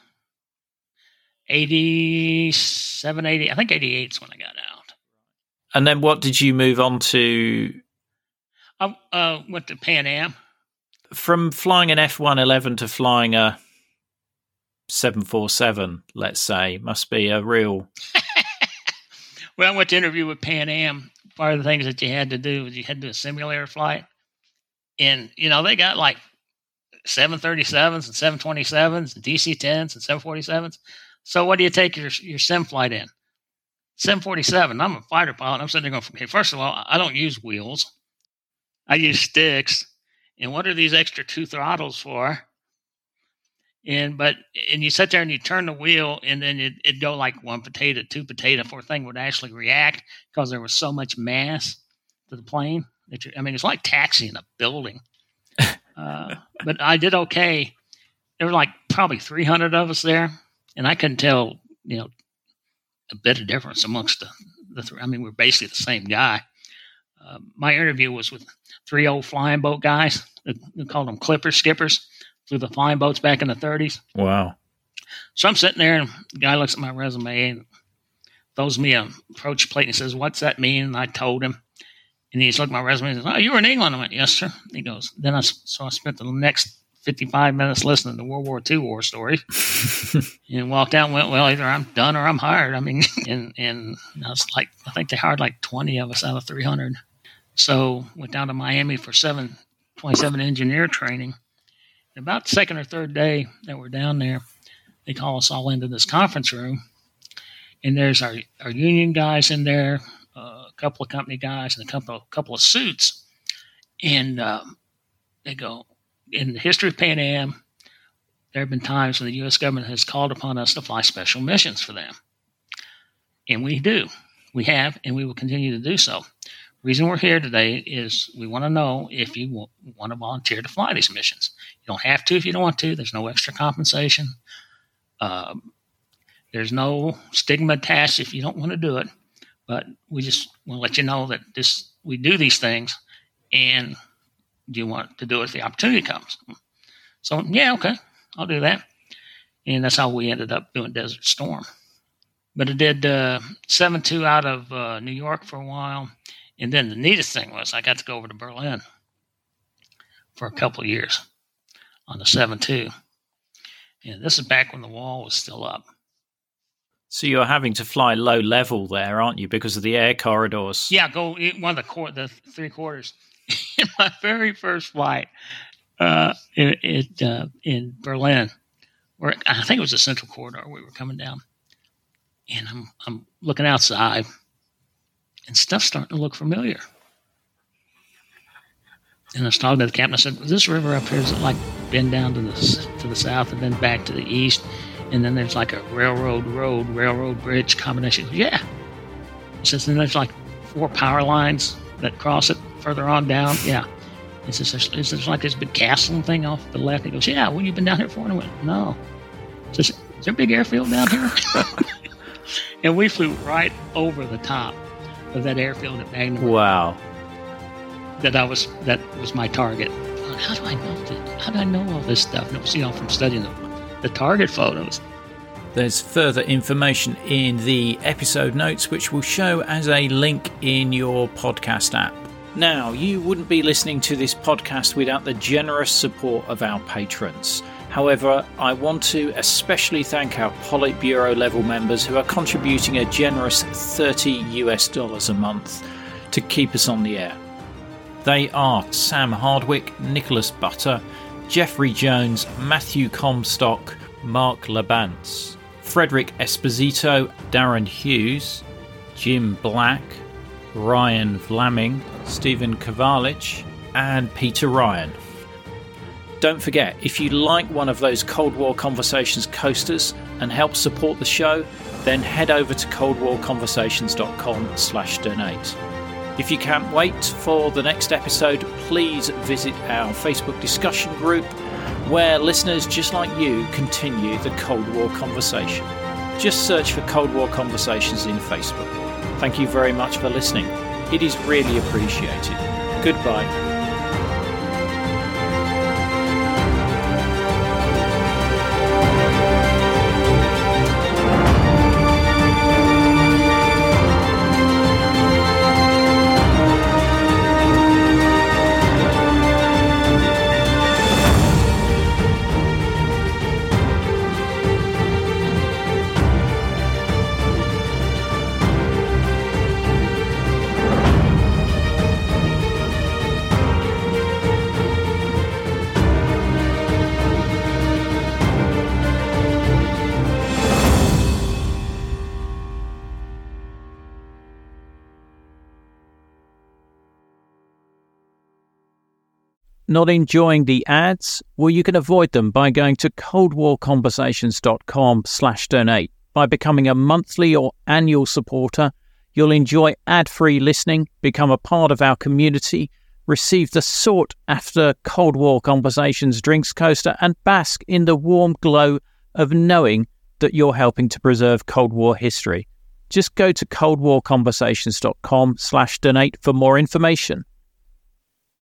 eighty-seven, eighty I think eighty-eight is when I got out. And then what did you move on to? I uh, went to Pan Am. From flying an F one eleven to flying a seven forty-seven, let's say, must be a real... Well, I went to interview with Pan Am. Part of the things that you had to do was you had to do a simulator flight. And, you know, they got like seven thirty-sevens and seven twenty-sevens and D C tens and seven forty-sevens. So what do you take your your sim flight in? seven forty-seven. I'm a fighter pilot. I'm sitting there going, okay, first of all, I don't use wheels. I use sticks. And what are these extra two throttles for? And but and you sit there and you turn the wheel, and then it, it'd go like one potato, two potato, before the thing would actually react, because there was so much mass to the plane. That you, I mean, it's like taxiing a building. uh, but I did okay. There were like probably three hundred of us there, and I couldn't tell, you know, a bit of difference amongst the, the three. I mean, we're basically the same guy. Uh, my interview was with three old flying boat guys. They called them clipper skippers. Flew the flying boats back in the thirties. Wow. So I'm sitting there, and the guy looks at my resume and throws me a approach plate and says, "What's that mean?" And I told him. And he's looked at my resume and says, "Oh, you were in England." I went, "Yes, sir." He goes, then I, so I spent the next fifty-five minutes listening to World War Two war stories and walked out and went, well, either I'm done or I'm hired. I mean, and, and I was like, I think they hired like twenty of us out of three hundred. So went down to Miami for seven twenty-seven engineer training. About the second or third day that we're down there, they call us all into this conference room, and there's our, our union guys in there, uh, a couple of company guys, and a couple of, couple of suits. And um, they go, in the history of Pan Am, there have been times when the U S government has called upon us to fly special missions for them. And we do. We have, and we will continue to do so. The reason we're here today is we want to know if you w- want to volunteer to fly these missions. You don't have to if you don't want to. There's no extra compensation. Um, there's no stigma attached if you don't want to do it. But we just want to let you know that this we do these things, and do you want to do it if the opportunity comes? So, yeah, okay, I'll do that. And that's how we ended up doing Desert Storm. But I did uh, seven two out of uh, New York for a while. And then the neatest thing was I got to go over to Berlin for a couple of years on the seven two. And this is back when the wall was still up. So you're having to fly low level there, aren't you, because of the air corridors? Yeah, go one of the qu- the three quarters. In my very first flight uh, it, it, uh, in Berlin, where I think it was the Central Corridor we were coming down. And I'm I'm looking outside, and stuff's starting to look familiar. And I was talking to the captain. I said, "This river up here, is it like been down to the to the south and then back to the east? And then there's like a railroad road, railroad bridge combination." He goes, "Yeah." He says, "Then there's like four power lines that cross it further on down. Yeah. Is this, is this like this big castle thing off the left? He goes, yeah, well, you've been down here before? And I went, no. He says, is there a big airfield down here? And we flew right over the top of that airfield at Magna. Wow. That I was, that was my target. How do I know this? How do I know all this stuff? And it was, you know, from studying the, the target photos. There's further information in the episode notes, which will show as a link in your podcast app. Now, you wouldn't be listening to this podcast without the generous support of our patrons. However, I want to especially thank our Politburo level members who are contributing a generous thirty US dollars a month to keep us on the air. They are Sam Hardwick, Nicholas Butter, Jeffrey Jones, Matthew Comstock, Mark Labance, Frederick Esposito, Darren Hughes, Jim Black, Ryan Vlaming, Stephen Kovalich, and Peter Ryan. Don't forget, if you like one of those Cold War Conversations coasters and help support the show, then head over to coldwarconversations.com slash donate. If you can't wait for the next episode, please visit our Facebook discussion group where listeners just like you continue the Cold War conversation. Just search for Cold War Conversations in Facebook. Thank you very much for listening. It is really appreciated. Goodbye. Not enjoying the ads? Well, you can avoid them by going to coldwarconversations.com slash donate. By becoming a monthly or annual supporter, you'll enjoy ad-free listening, become a part of our community, receive the sought-after Cold War Conversations drinks coaster, and bask in the warm glow of knowing that you're helping to preserve Cold War history. Just go to coldwarconversations.com slash donate for more information.